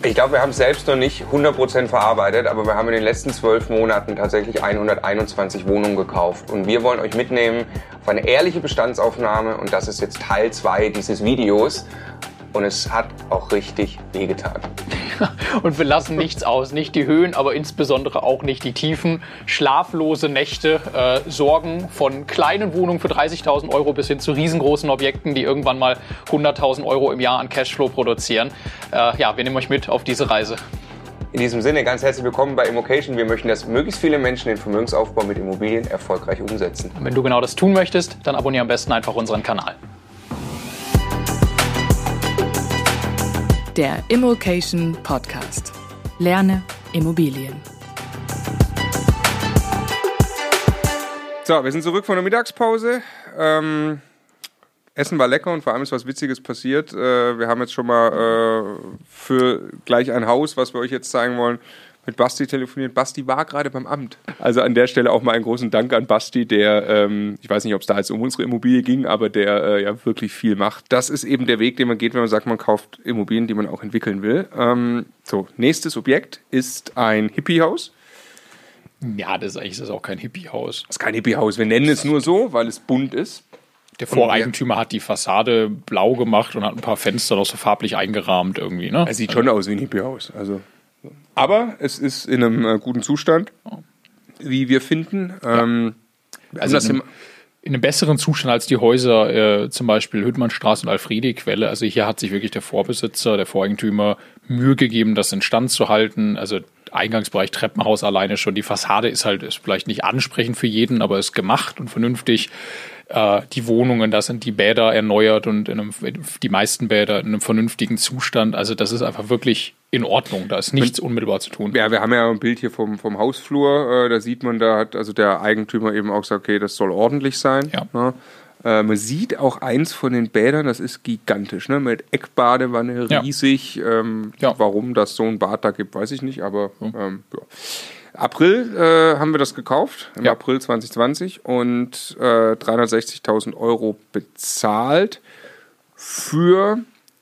Ich glaube, wir haben es selbst noch nicht 100% verarbeitet, aber wir haben in den letzten 12 Monaten tatsächlich 121 Wohnungen gekauft. Und wir wollen euch mitnehmen auf eine ehrliche Bestandsaufnahme und das ist jetzt Teil 2 dieses Videos. Und es hat auch richtig wehgetan. Und wir lassen nichts aus, nicht die Höhen, aber insbesondere auch nicht die Tiefen. Schlaflose Nächte, Sorgen von kleinen Wohnungen für 30.000 Euro bis hin zu riesengroßen Objekten, die irgendwann mal 100.000 Euro im Jahr an Cashflow produzieren. Ja, wir nehmen euch mit auf diese Reise. In diesem Sinne ganz herzlich willkommen bei Immocation. Wir möchten, dass möglichst viele Menschen den Vermögensaufbau mit Immobilien erfolgreich umsetzen. Und wenn du genau das tun möchtest, dann abonniere am besten einfach unseren Kanal. Der Immocation Podcast. Lerne Immobilien. So, wir sind zurück von der Mittagspause. Essen war lecker und vor allem ist was Witziges passiert. Wir haben jetzt schon mal für gleich ein Haus, was wir euch jetzt zeigen wollen, mit Basti telefoniert. Basti war gerade beim Amt. Also an der Stelle auch mal einen großen Dank an Basti, der, ich weiß nicht, ob es da jetzt um unsere Immobilie ging, aber der ja wirklich viel macht. Das ist eben der Weg, den man geht, wenn man sagt, man kauft Immobilien, die man auch entwickeln will. So, nächstes Objekt ist ein Hippiehaus. Ja, das ist auch kein Hippiehaus. Das ist kein Hippiehaus. Wir nennen es nur so, weil es bunt ist. Der Voreigentümer hat die Fassade blau gemacht und hat ein paar Fenster noch so farblich eingerahmt irgendwie, ne? Es sieht schon aus wie ein Hippiehaus, also... Aber es ist in einem guten Zustand, wie wir finden. Also in einem besseren Zustand als die Häuser, zum Beispiel Hüttmannstraße und Alfredi-Quelle. Also hier hat sich wirklich der Vorbesitzer, der Voreigentümer Mühe gegeben, das instand zu halten. Also Eingangsbereich, Treppenhaus alleine schon. Die Fassade ist vielleicht nicht ansprechend für jeden, aber ist gemacht und vernünftig. Die Wohnungen, da sind die Bäder erneuert und die meisten Bäder in einem vernünftigen Zustand. Also das ist einfach wirklich in Ordnung. Da ist nichts unmittelbar zu tun. Ja, wir haben ja ein Bild hier vom Hausflur. Da sieht man, da hat also der Eigentümer eben auch gesagt, okay, das soll ordentlich sein. Ja. Ne? Man sieht auch eins von den Bädern, das ist gigantisch, ne? Mit Eckbadewanne, riesig. Ja. Warum das so ein Bad da gibt, weiß ich nicht, aber ja. April haben wir das gekauft, im April 2020 und 360.000 Euro bezahlt für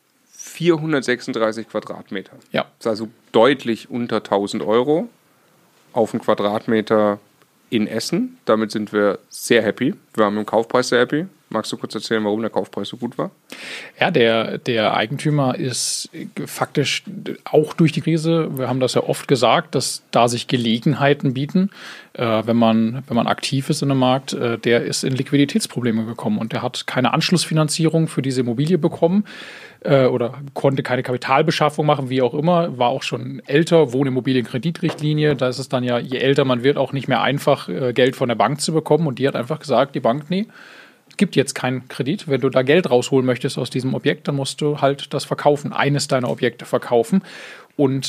436 Quadratmeter. Ja. Das ist also deutlich unter 1.000 Euro auf einen Quadratmeter in Essen. Damit sind wir sehr happy. Wir haben den Kaufpreis sehr happy. Magst du kurz erzählen, warum der Kaufpreis so gut war? Ja, der Eigentümer ist faktisch auch durch die Krise, wir haben das ja oft gesagt, dass da sich Gelegenheiten bieten, wenn man aktiv ist in dem Markt, der ist in Liquiditätsprobleme gekommen und der hat keine Anschlussfinanzierung für diese Immobilie bekommen oder konnte keine Kapitalbeschaffung machen, wie auch immer, war auch schon älter, Wohnimmobilienkreditrichtlinie, da ist es dann ja, je älter man wird, auch nicht mehr einfach, Geld von der Bank zu bekommen und die hat einfach gesagt, die Bank, nee, gibt jetzt keinen Kredit. Wenn du da Geld rausholen möchtest aus diesem Objekt, dann musst du halt das verkaufen, eines deiner Objekte verkaufen. Und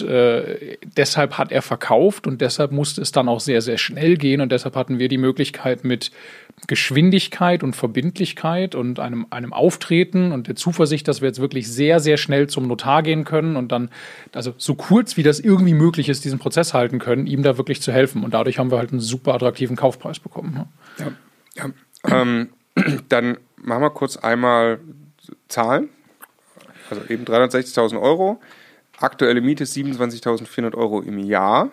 deshalb hat er verkauft und deshalb musste es dann auch sehr, sehr schnell gehen. Und deshalb hatten wir die Möglichkeit mit Geschwindigkeit und Verbindlichkeit und einem Auftreten und der Zuversicht, dass wir jetzt wirklich sehr, sehr schnell zum Notar gehen können und dann, also so kurz wie das irgendwie möglich ist, diesen Prozess halten können, ihm da wirklich zu helfen. Und dadurch haben wir halt einen super attraktiven Kaufpreis bekommen. Ne? Ja. Dann machen wir kurz einmal Zahlen. Also eben 360.000 Euro. Aktuelle Miete ist 27.400 Euro im Jahr.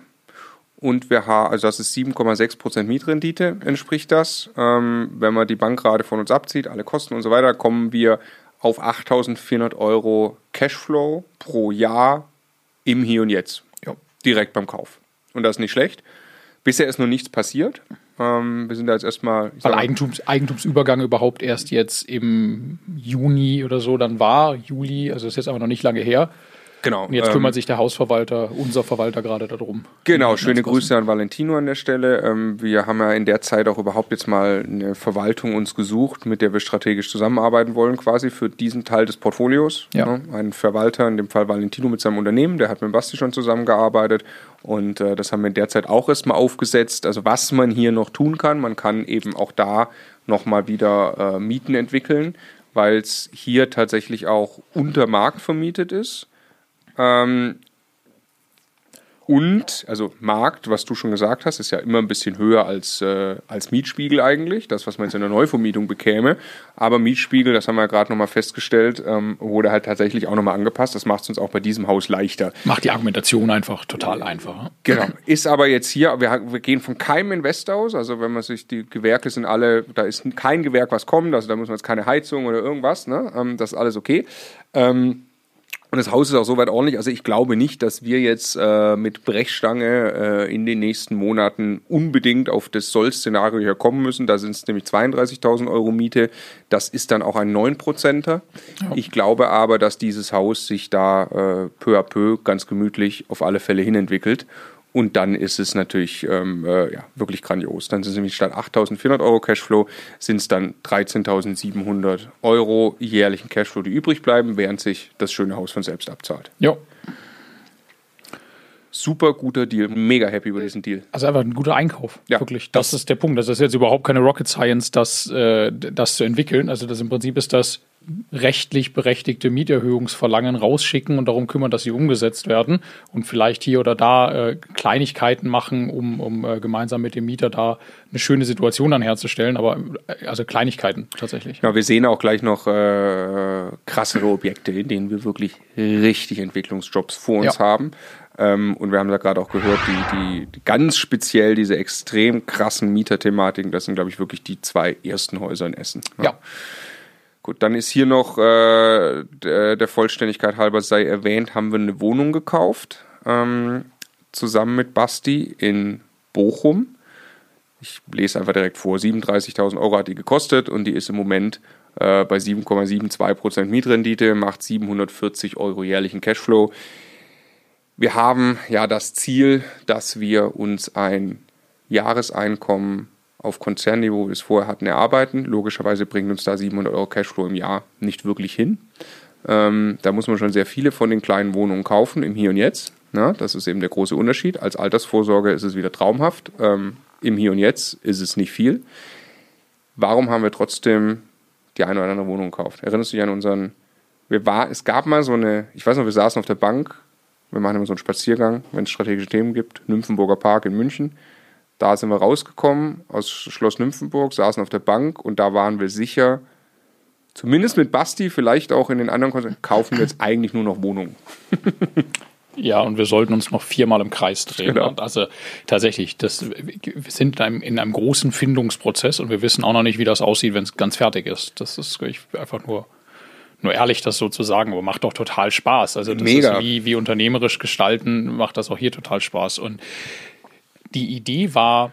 Und wir haben, also das ist 7,6% Mietrendite, entspricht das. Wenn man die Bankrate von uns abzieht, alle Kosten und so weiter, kommen wir auf 8.400 Euro Cashflow pro Jahr im Hier und Jetzt. Ja. Direkt beim Kauf. Und das ist nicht schlecht. Bisher ist noch nichts passiert. Wir sind da jetzt erstmal... Weil Eigentumsübergang überhaupt erst jetzt im Juni oder so dann war, Juli, also ist jetzt aber noch nicht lange her. Genau. Und jetzt kümmert sich der Hausverwalter, unser Verwalter gerade darum. Genau, schöne Grüße an Valentino an der Stelle. Wir haben ja in der Zeit auch überhaupt jetzt mal eine Verwaltung uns gesucht, mit der wir strategisch zusammenarbeiten wollen, quasi für diesen Teil des Portfolios. Ja. Ein Verwalter, in dem Fall Valentino mit seinem Unternehmen, der hat mit Basti schon zusammengearbeitet und das haben wir in der Zeit auch erstmal aufgesetzt. Also was man hier noch tun kann, man kann eben auch da nochmal wieder Mieten entwickeln, weil es hier tatsächlich auch unter Markt vermietet ist. Und, also Markt, was du schon gesagt hast, ist ja immer ein bisschen höher als Mietspiegel eigentlich, das, was man jetzt in der Neuvermietung bekäme. Aber Mietspiegel, das haben wir ja gerade nochmal festgestellt, wurde halt tatsächlich auch nochmal angepasst. Das macht es uns auch bei diesem Haus leichter. Macht die Argumentation einfach total einfach. Genau. Ist aber jetzt hier, wir gehen von keinem Investor aus, also wenn man sich, die Gewerke sind alle, da ist kein Gewerk, was kommt, also da muss man jetzt keine Heizung oder irgendwas, ne? Das ist alles okay. Und das Haus ist auch soweit ordentlich. Also ich glaube nicht, dass wir jetzt mit Brechstange in den nächsten Monaten unbedingt auf das Soll-Szenario hier kommen müssen. Da sind es nämlich 32.000 Euro Miete. Das ist dann auch ein 9%er. Ja. Ich glaube aber, dass dieses Haus sich da peu à peu ganz gemütlich auf alle Fälle hinentwickelt. Und dann ist es natürlich wirklich grandios. Dann sind es nämlich statt 8.400 Euro Cashflow, sind es dann 13.700 Euro jährlichen Cashflow, die übrig bleiben, während sich das schöne Haus von selbst abzahlt. Ja. Super guter Deal, mega happy über diesen Deal. Also einfach ein guter Einkauf, ja, wirklich. Das ist der Punkt. Das ist jetzt überhaupt keine Rocket Science, das zu entwickeln. Also das im Prinzip ist das rechtlich berechtigte Mieterhöhungsverlangen rausschicken und darum kümmern, dass sie umgesetzt werden und vielleicht hier oder da Kleinigkeiten machen, um gemeinsam mit dem Mieter da eine schöne Situation dann herzustellen, aber also Kleinigkeiten tatsächlich. Ja, wir sehen auch gleich noch krassere Objekte, in denen wir wirklich richtig Entwicklungsjobs vor uns haben. Und wir haben da gerade auch gehört, die ganz speziell diese extrem krassen Mieterthematiken, das sind, glaube ich, wirklich die 2 ersten Häuser in Essen. Ja. Gut, dann ist hier noch der Vollständigkeit halber sei erwähnt, haben wir eine Wohnung gekauft, zusammen mit Basti in Bochum. Ich lese einfach direkt vor, 37.000 Euro hat die gekostet und die ist im Moment bei 7,72% Mietrendite, macht 740 Euro jährlichen Cashflow. Wir haben ja das Ziel, dass wir uns ein Jahreseinkommen auf Konzernniveau, wie wir es vorher hatten, erarbeiten. Logischerweise bringt uns da 700 Euro Cashflow im Jahr nicht wirklich hin. Da muss man schon sehr viele von den kleinen Wohnungen kaufen, im Hier und Jetzt. Na, das ist eben der große Unterschied. Als Altersvorsorge ist es wieder traumhaft. Im Hier und Jetzt ist es nicht viel. Warum haben wir trotzdem die eine oder andere Wohnung gekauft? Erinnerst du dich an unseren... Es gab mal so eine... Ich weiß noch, wir saßen auf der Bank. Wir machen immer so einen Spaziergang, wenn es strategische Themen gibt. Nymphenburger Park in München. Da sind wir rausgekommen aus Schloss Nymphenburg, saßen auf der Bank und da waren wir sicher, zumindest mit Basti, vielleicht auch in den anderen Konzerten, kaufen wir jetzt eigentlich nur noch Wohnungen. Ja, und wir sollten uns noch 4-mal im Kreis drehen. Genau. Also tatsächlich, wir sind in einem großen Findungsprozess und wir wissen auch noch nicht, wie das aussieht, wenn es ganz fertig ist. Das ist einfach nur ehrlich, das so zu sagen, aber macht doch total Spaß. Also das Mega. Ist wie unternehmerisch gestalten, macht das auch hier total Spaß. Und die Idee war,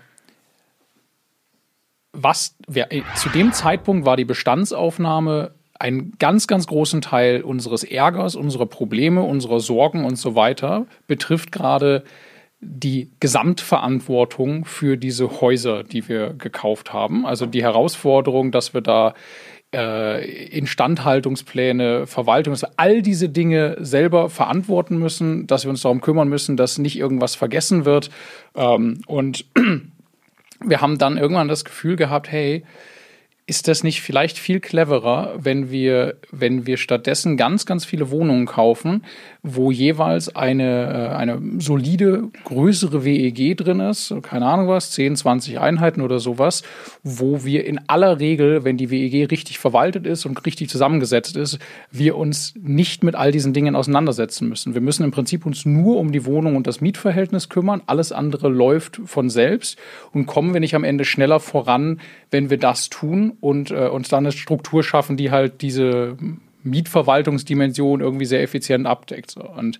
zu dem Zeitpunkt war die Bestandsaufnahme einen ganz, ganz großen Teil unseres Ärgers, unserer Probleme, unserer Sorgen und so weiter, betrifft gerade die Gesamtverantwortung für diese Häuser, die wir gekauft haben. Also die Herausforderung, dass wir da Instandhaltungspläne, Verwaltung, dass wir all diese Dinge selber verantworten müssen, dass wir uns darum kümmern müssen, dass nicht irgendwas vergessen wird. Und wir haben dann irgendwann das Gefühl gehabt, hey, ist das nicht vielleicht viel cleverer, wenn wir stattdessen ganz, ganz viele Wohnungen kaufen, wo jeweils eine solide, größere WEG drin ist, keine Ahnung was, 10, 20 Einheiten oder sowas, wo wir in aller Regel, wenn die WEG richtig verwaltet ist und richtig zusammengesetzt ist, wir uns nicht mit all diesen Dingen auseinandersetzen müssen. Wir müssen im Prinzip uns nur um die Wohnung und das Mietverhältnis kümmern, alles andere läuft von selbst und kommen wir nicht am Ende schneller voran, wenn wir das tun und uns dann eine Struktur schaffen, die halt diese Mietverwaltungsdimension irgendwie sehr effizient abdeckt. Und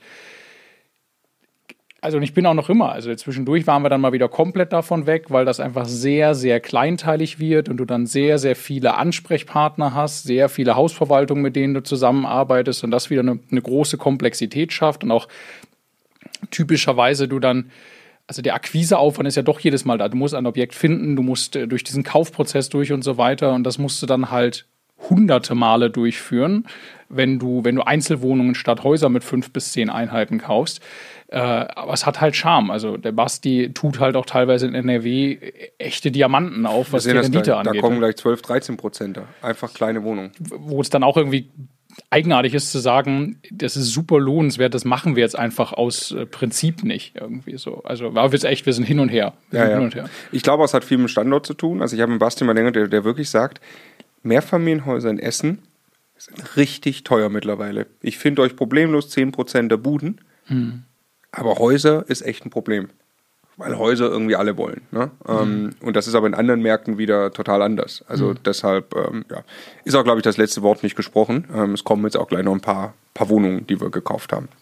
ich bin auch noch immer, zwischendurch waren wir dann mal wieder komplett davon weg, weil das einfach sehr, sehr kleinteilig wird und du dann sehr, sehr viele Ansprechpartner hast, sehr viele Hausverwaltungen, mit denen du zusammenarbeitest und das wieder eine große Komplexität schafft und auch typischerweise du dann, also der Akquiseaufwand ist ja doch jedes Mal da. Du musst ein Objekt finden, du musst durch diesen Kaufprozess durch und so weiter und das musst du dann halt hunderte Male durchführen, wenn du Einzelwohnungen statt Häuser mit 5 bis 10 Einheiten kaufst. Aber es hat halt Charme. Also der Basti tut halt auch teilweise in NRW echte Diamanten auf, was die Rendite angeht. Da kommen gleich 12-13%. Einfach kleine Wohnungen. Wo es dann auch irgendwie eigenartig ist zu sagen, das ist super lohnenswert, das machen wir jetzt einfach aus Prinzip nicht irgendwie so. Also war jetzt echt, wir sind hin und her. Hin und her. Ich glaube, es hat viel mit dem Standort zu tun. Also ich habe einen Basti mal länger, der wirklich sagt, Mehrfamilienhäuser in Essen sind richtig teuer mittlerweile. Ich finde euch problemlos 10% der Buden, aber Häuser ist echt ein Problem. Weil Häuser irgendwie alle wollen. Ne? Und das ist aber in anderen Märkten wieder total anders. Also deshalb ist auch, glaube ich, das letzte Wort nicht gesprochen. Es kommen jetzt auch gleich noch ein paar Wohnungen, die wir gekauft haben.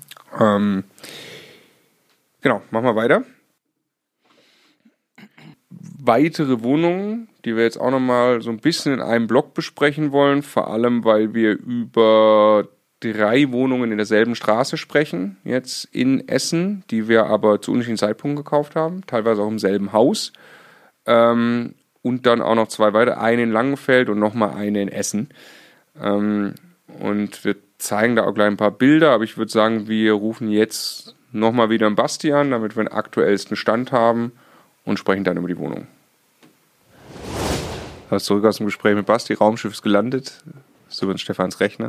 Genau, machen wir weiter. Weitere Wohnungen, die wir jetzt auch nochmal so ein bisschen in einem Block besprechen wollen, vor allem, weil wir über 3 Wohnungen in derselben Straße sprechen, jetzt in Essen, die wir aber zu unterschiedlichen Zeitpunkten gekauft haben, teilweise auch im selben Haus. Und dann auch noch 2 weitere, eine in Langenfeld und nochmal eine in Essen. Und wir zeigen da auch gleich ein paar Bilder, aber ich würde sagen, wir rufen jetzt nochmal wieder einen Basti an, damit wir den aktuellsten Stand haben und sprechen dann über die Wohnung. Also zurück aus dem Gespräch mit Basti, Raumschiff ist gelandet. Das ist übrigens Stefans Rechner.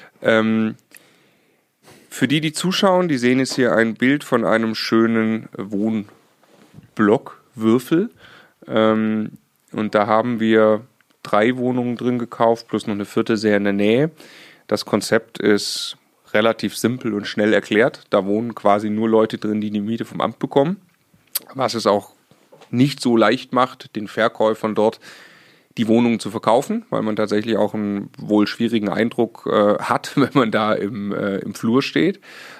Für die zuschauen, die sehen jetzt hier ein Bild von einem schönen Wohnblockwürfel. Und da haben wir 3 Wohnungen drin gekauft, plus noch eine 4. sehr in der Nähe. Das Konzept ist relativ simpel und schnell erklärt. Da wohnen quasi nur Leute drin, die Miete vom Amt bekommen. Was es auch nicht so leicht macht, den Verkäufern dort die Wohnungen zu verkaufen, weil man tatsächlich auch einen wohl schwierigen Eindruck hat, wenn man da im Flur steht.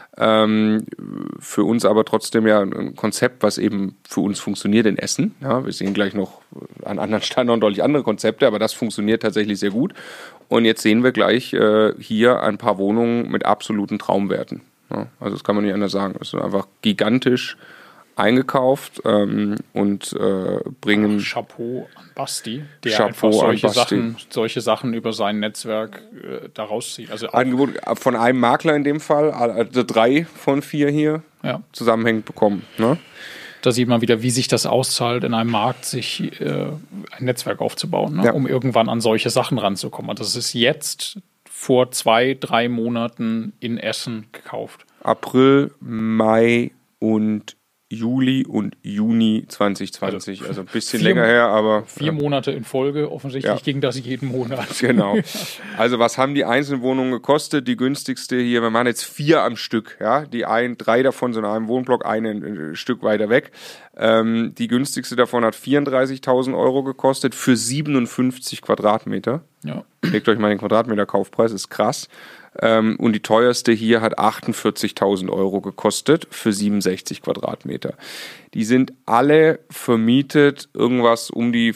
Für uns aber trotzdem ja ein Konzept, was eben für uns funktioniert in Essen. Ja, wir sehen gleich noch an anderen Standorten deutlich andere Konzepte, aber das funktioniert tatsächlich sehr gut. Und jetzt sehen wir gleich hier ein paar Wohnungen mit absoluten Traumwerten. Ja, also das kann man nicht anders sagen. Das ist einfach gigantisch eingekauft und bringen... Chapeau an Basti, der einfach solche Sachen über sein Netzwerk da rauszieht. Also Angebot von einem Makler in dem Fall, also 3 von 4 hier zusammenhängend bekommen. Ne? Da sieht man wieder, wie sich das auszahlt, in einem Markt sich ein Netzwerk aufzubauen, ne? Um irgendwann an solche Sachen ranzukommen. Und das ist jetzt vor 2-3 Monaten in Essen gekauft. April, Mai und Juli und Juni 2020, also ein bisschen länger her, aber... 4 Monate in Folge, offensichtlich ging das jeden Monat. Genau. Also was haben die einzelnen Wohnungen gekostet? Die günstigste hier, wir machen jetzt 4 am Stück, ja, 3 davon sind in einem Wohnblock, eine ein Stück weiter weg. Die günstigste davon hat 34.000 Euro gekostet für 57 Quadratmeter. Ja. Legt euch mal den Quadratmeter Kaufpreis, ist krass. Und die teuerste hier hat 48.000 Euro gekostet für 67 Quadratmeter. Die sind alle vermietet, irgendwas um die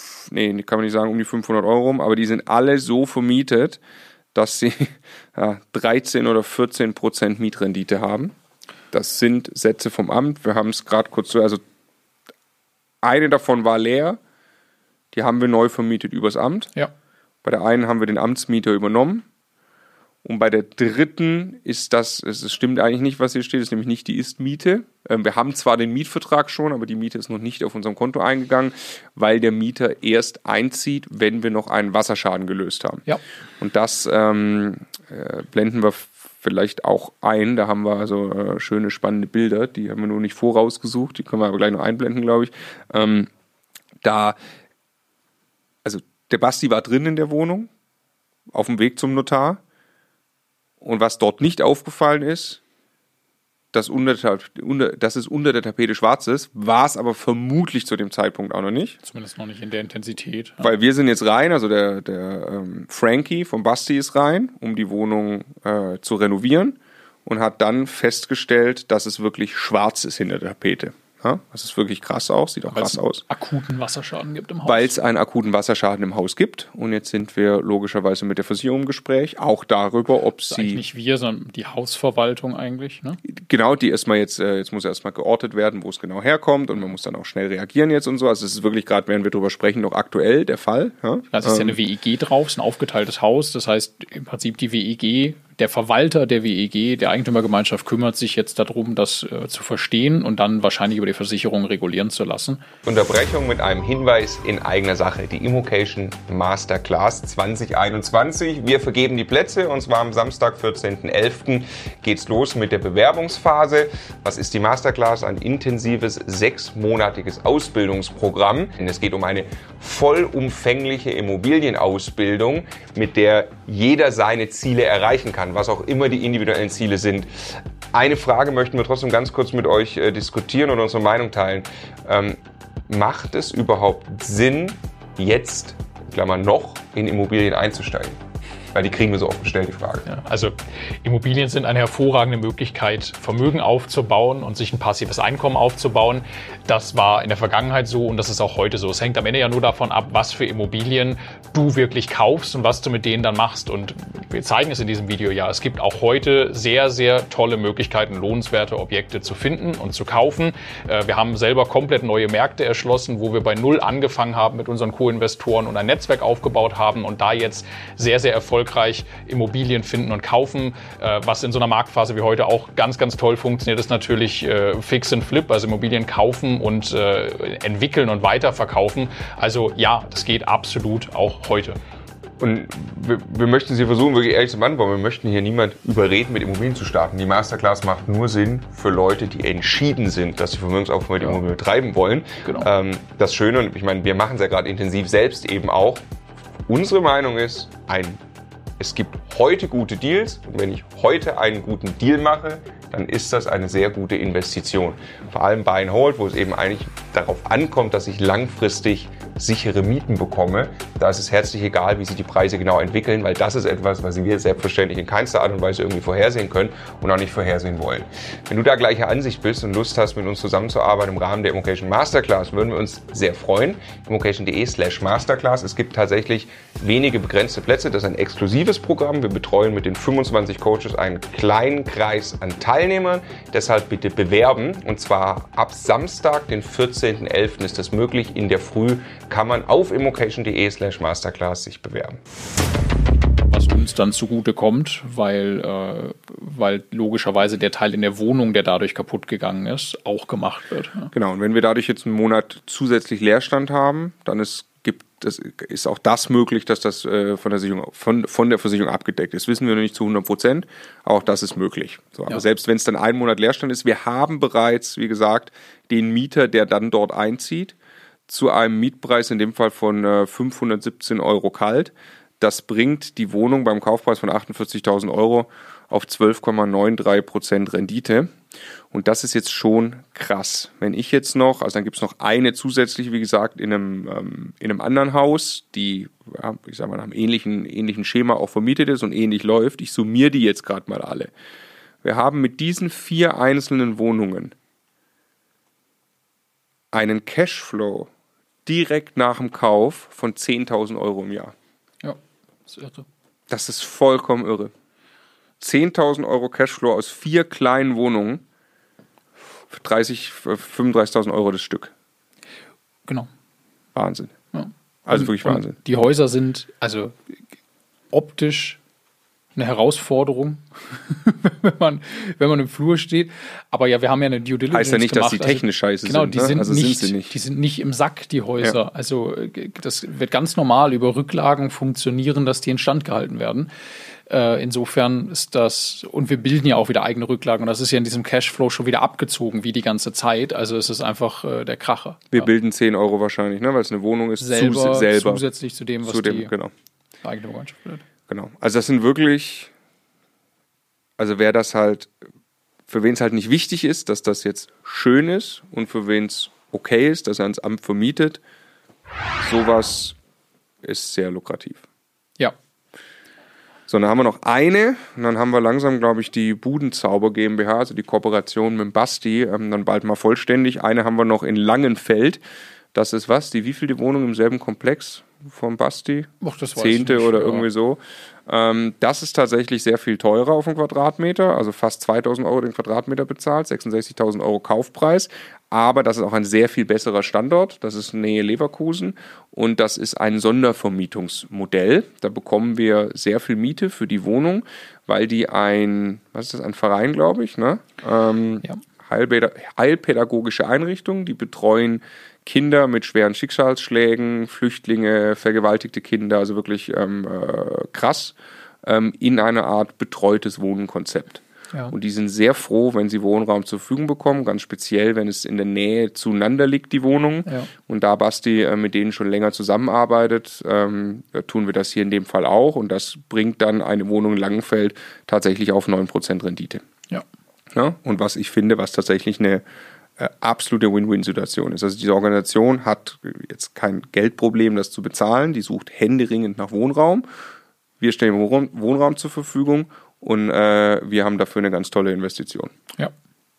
500 Euro rum, aber die sind alle so vermietet, dass sie 13 oder 14% Mietrendite haben. Das sind Sätze vom Amt. Wir haben es gerade kurz so, also eine davon war leer, die haben wir neu vermietet übers Amt. Ja. Bei der einen haben wir den Amtsmieter übernommen. Und bei der dritten ist das, es stimmt eigentlich nicht, was hier steht, ist nämlich nicht die Ist-Miete. Wir haben zwar den Mietvertrag schon, aber die Miete ist noch nicht auf unserem Konto eingegangen, weil der Mieter erst einzieht, wenn wir noch einen Wasserschaden gelöst haben. Ja. Und das blenden wir vielleicht auch ein. Da haben wir also schöne, spannende Bilder. Die haben wir nur nicht vorausgesucht. Die können wir aber gleich noch einblenden, glaube ich. Also der Basti war drin in der Wohnung, auf dem Weg zum Notar. Und was dort nicht aufgefallen ist, dass es unter der Tapete schwarz ist, war es aber vermutlich zu dem Zeitpunkt auch noch nicht. Zumindest noch nicht in der Intensität. Ja. Weil wir sind jetzt rein, also der Frankie vom Basti ist rein, um die Wohnung zu renovieren und hat dann festgestellt, dass es wirklich schwarz ist hinter der Tapete. Ja, das ist wirklich krass aus, sieht auch krass aus. Akuten Wasserschaden gibt im Haus. Weil es einen akuten Wasserschaden im Haus gibt. Und jetzt sind wir logischerweise mit der Versicherung im Gespräch, auch darüber, ob sie... Eigentlich nicht wir, sondern die Hausverwaltung eigentlich, ne? Genau, die erstmal jetzt muss erstmal geortet werden, wo es genau herkommt und man muss dann auch schnell reagieren jetzt und so. Also es ist wirklich gerade, während wir drüber sprechen, noch aktuell der Fall. Ja? Da ist ja eine WEG drauf, ist ein aufgeteiltes Haus. Das heißt, im Prinzip die WEG, der Verwalter der WEG, der Eigentümergemeinschaft, kümmert sich jetzt darum, das zu verstehen und dann wahrscheinlich über die Versicherung regulieren zu lassen. Unterbrechung mit einem Hinweis in eigener Sache. Die Immocation Masterclass 2021. Wir vergeben die Plätze und zwar am Samstag, 14.11. geht's los mit der Bewerbungsphase. Was ist die Masterclass? Ein intensives 6-monatiges Ausbildungsprogramm. Es geht um eine vollumfängliche Immobilienausbildung, mit der jeder seine Ziele erreichen kann, was auch immer die individuellen Ziele sind. Eine Frage möchten wir trotzdem ganz kurz mit euch diskutieren und unsere Meinung teilen. Macht es überhaupt Sinn, jetzt, Klammer noch, in Immobilien einzusteigen? Weil die kriegen wir so oft gestellt, die Frage. Ja, also Immobilien sind eine hervorragende Möglichkeit, Vermögen aufzubauen und sich ein passives Einkommen aufzubauen. Das war in der Vergangenheit so und das ist auch heute so. Es hängt am Ende ja nur davon ab, was für Immobilien du wirklich kaufst und was du mit denen dann machst. Und wir zeigen es in diesem Video ja. Es gibt auch heute sehr, sehr tolle Möglichkeiten, lohnenswerte Objekte zu finden und zu kaufen. Wir haben selber komplett neue Märkte erschlossen, wo wir bei Null angefangen haben mit unseren Co-Investoren und ein Netzwerk aufgebaut haben und da jetzt sehr, sehr erfolgreich Immobilien finden und kaufen. Was in so einer Marktphase wie heute auch ganz, ganz toll funktioniert, ist natürlich Fix and Flip, also Immobilien kaufen und entwickeln und weiterverkaufen. Also ja, das geht absolut auch heute. Und wir möchten Sie versuchen, wirklich ehrlich zu beantworten. Wir möchten hier niemand überreden, mit Immobilien zu starten. Die Masterclass macht nur Sinn für Leute, die entschieden sind, dass sie Vermögensaufbau mit Immobilien betreiben wollen. Genau. Das Schöne, und ich meine, wir machen es ja gerade intensiv selbst eben auch. Unsere Meinung ist, es gibt heute gute Deals und wenn ich heute einen guten Deal mache, dann ist das eine sehr gute Investition. Vor allem Buy and Hold, wo es eben eigentlich darauf ankommt, dass ich langfristig sichere Mieten bekomme. Da ist es herzlich egal, wie sich die Preise genau entwickeln, weil das ist etwas, was wir selbstverständlich in keinster Art und Weise irgendwie vorhersehen können und auch nicht vorhersehen wollen. Wenn du da gleicher Ansicht bist und Lust hast, mit uns zusammenzuarbeiten im Rahmen der Immocation Masterclass, würden wir uns sehr freuen. immocation.de/Masterclass. Es gibt tatsächlich wenige begrenzte Plätze. Das ist ein exklusives Programm. Wir betreuen mit den 25 Coaches einen kleinen Kreis an Teilnehmern. Deshalb bitte bewerben. Und zwar ab Samstag, den 14.11. ist das möglich. In der Früh kann man auf immocation.de/Masterclass sich bewerben. Was uns dann zugute kommt, weil logischerweise der Teil in der Wohnung, der dadurch kaputt gegangen ist, auch gemacht wird. Ja. Genau, und wenn wir dadurch jetzt einen Monat zusätzlich Leerstand haben, dann ist auch das möglich, dass das von der Versicherung abgedeckt ist. Wissen wir noch nicht zu 100%, aber auch das ist möglich. So, aber selbst wenn es dann einen Monat Leerstand ist, wir haben bereits, wie gesagt, den Mieter, der dann dort einzieht, zu einem Mietpreis in dem Fall von 517 Euro kalt. Das bringt die Wohnung beim Kaufpreis von 48.000 Euro auf 12,93% Rendite. Und das ist jetzt schon krass. Wenn ich jetzt noch, also dann gibt es noch eine zusätzliche, wie gesagt, in einem anderen Haus, die, ja, ich sag mal, nach einem ähnlichen Schema auch vermietet ist und ähnlich läuft. Ich summiere die jetzt gerade mal alle. Wir haben mit diesen 4 einzelnen Wohnungen einen Cashflow direkt nach dem Kauf von 10.000 Euro im Jahr. Ja, das ist irre. Das ist vollkommen irre. 10.000 Euro Cashflow aus 4 kleinen Wohnungen für 35.000 Euro das Stück. Genau. Wahnsinn. Ja. Also wirklich Wahnsinn. Die Häuser sind also optisch eine Herausforderung, wenn man im Flur steht. Aber ja, wir haben ja eine Due Diligence heißt ja nicht, gemacht. dass die technisch scheiße genau, sind. Die sind, also nicht, sind sie nicht. Die sind nicht im Sack, die Häuser. Ja. Also das wird ganz normal über Rücklagen funktionieren, dass die instand gehalten werden. Insofern ist das, und wir bilden ja auch wieder eigene Rücklagen und das ist ja in diesem Cashflow schon wieder abgezogen, wie die ganze Zeit. Also es ist einfach der Kracher. Wir bilden 10 Euro wahrscheinlich, ne, weil es eine Wohnung ist. Selber. Zusätzlich zu dem, was die genau. eigene Gemeinschaft wird. Genau. Also das sind wirklich, also wer das halt, für wen es halt nicht wichtig ist, dass das jetzt schön ist und für wen es okay ist, dass er ans Amt vermietet, sowas ist sehr lukrativ. Ja. So, dann haben wir noch eine und dann haben wir langsam, glaube ich, die Budenzauber GmbH, also die Kooperation mit dem Basti, dann bald mal vollständig. Eine haben wir noch in Langenfeld. Das ist was? Die wievielte Wohnung im selben Komplex vom Basti? Ach, das weiß 10. ich nicht, oder ja. irgendwie so. Das ist tatsächlich sehr viel teurer auf den Quadratmeter, also fast 2.000 Euro den Quadratmeter bezahlt, 66.000 Euro Kaufpreis. Aber das ist auch ein sehr viel besserer Standort. Das ist Nähe Leverkusen und das ist ein Sondervermietungsmodell. Da bekommen wir sehr viel Miete für die Wohnung, weil die ein Verein, glaube ich, ne? Heilpädagogische Einrichtung, die betreuen Kinder mit schweren Schicksalsschlägen, Flüchtlinge, vergewaltigte Kinder, also wirklich krass, in einer Art betreutes Wohnkonzept. Ja. Und die sind sehr froh, wenn sie Wohnraum zur Verfügung bekommen, ganz speziell, wenn es in der Nähe zueinander liegt, die Wohnung. Ja. Und da Basti mit denen schon länger zusammenarbeitet, tun wir das hier in dem Fall auch. Und das bringt dann eine Wohnung in Langenfeld tatsächlich auf 9% Rendite. Ja. Ja. Und was ich finde, was tatsächlich eine absolute Win-Win-Situation ist. Also diese Organisation hat jetzt kein Geldproblem, das zu bezahlen. Die sucht händeringend nach Wohnraum. Wir stellen Wohnraum zur Verfügung. Und wir haben dafür eine ganz tolle Investition. Ja.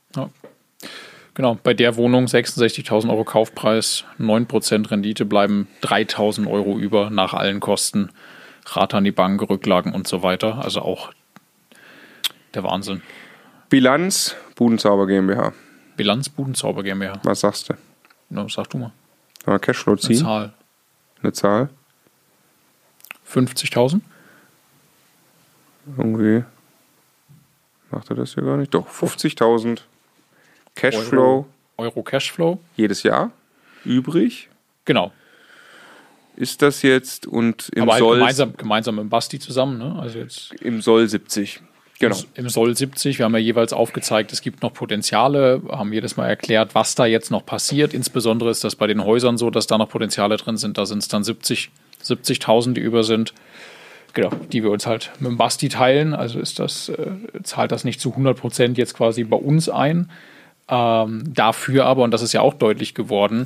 Genau, bei der Wohnung 66.000 Euro Kaufpreis, 9% Rendite, bleiben 3.000 Euro über nach allen Kosten, Rate an die Bank, Rücklagen und so weiter. Also auch der Wahnsinn. Bilanz, Budenzauber GmbH. Bilanz, Budenzauber GmbH. Was sagst du? Na, sag du mal. Cashflow ziehen. Eine Zahl. 50.000. Irgendwie macht er das hier gar nicht. Doch, 50.000 Cashflow. Euro Cashflow. Jedes Jahr übrig. Genau. Ist das jetzt und im Aber Soll... gemeinsam mit Basti zusammen, ne? Also jetzt im Soll 70. Genau. Im Soll 70. Wir haben ja jeweils aufgezeigt, es gibt noch Potenziale, haben jedes Mal erklärt, was da jetzt noch passiert. Insbesondere ist das bei den Häusern so, dass da noch Potenziale drin sind. Da sind es dann 70.000, die über sind. Genau, die wir uns halt mit dem Basti teilen. Also zahlt das nicht zu 100% jetzt quasi bei uns ein. Dafür aber, und das ist ja auch deutlich geworden,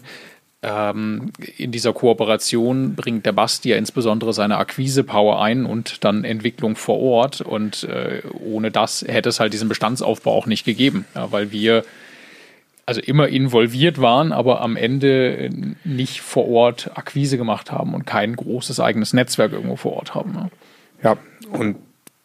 in dieser Kooperation bringt der Basti ja insbesondere seine Akquise-Power ein und dann Entwicklung vor Ort. Und ohne das hätte es halt diesen Bestandsaufbau auch nicht gegeben, ja, weil wir also immer involviert waren, aber am Ende nicht vor Ort Akquise gemacht haben und kein großes eigenes Netzwerk irgendwo vor Ort haben. Ne? Ja, und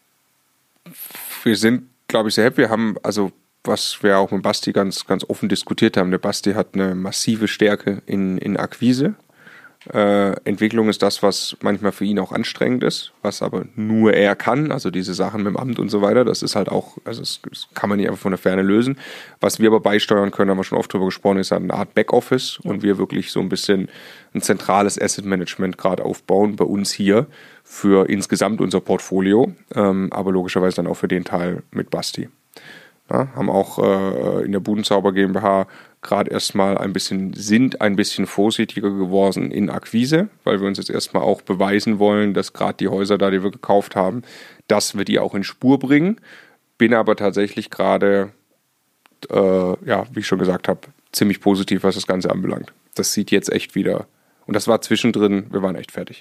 wir sind, glaube ich, sehr happy. Wir haben, also was wir auch mit Basti ganz, ganz offen diskutiert haben, der Basti hat eine massive Stärke in Akquise. Entwicklung ist das, was manchmal für ihn auch anstrengend ist, was aber nur er kann, also diese Sachen mit dem Amt und so weiter, das ist halt auch, also das kann man nicht einfach von der Ferne lösen. Was wir aber beisteuern können, haben wir schon oft drüber gesprochen, ist eine Art Backoffice und wir wirklich so ein bisschen ein zentrales Asset Management gerade aufbauen bei uns hier für insgesamt unser Portfolio, aber logischerweise dann auch für den Teil mit Basti. Ja, haben auch in der Budenzauber GmbH gerade erstmal ein bisschen vorsichtiger geworden in Akquise, weil wir uns jetzt erstmal auch beweisen wollen, dass gerade die Häuser da, die wir gekauft haben, dass wir die auch in Spur bringen. Bin aber tatsächlich gerade, wie ich schon gesagt habe, ziemlich positiv, was das Ganze anbelangt. Das sieht jetzt echt wieder, und das war zwischendrin, wir waren echt fertig.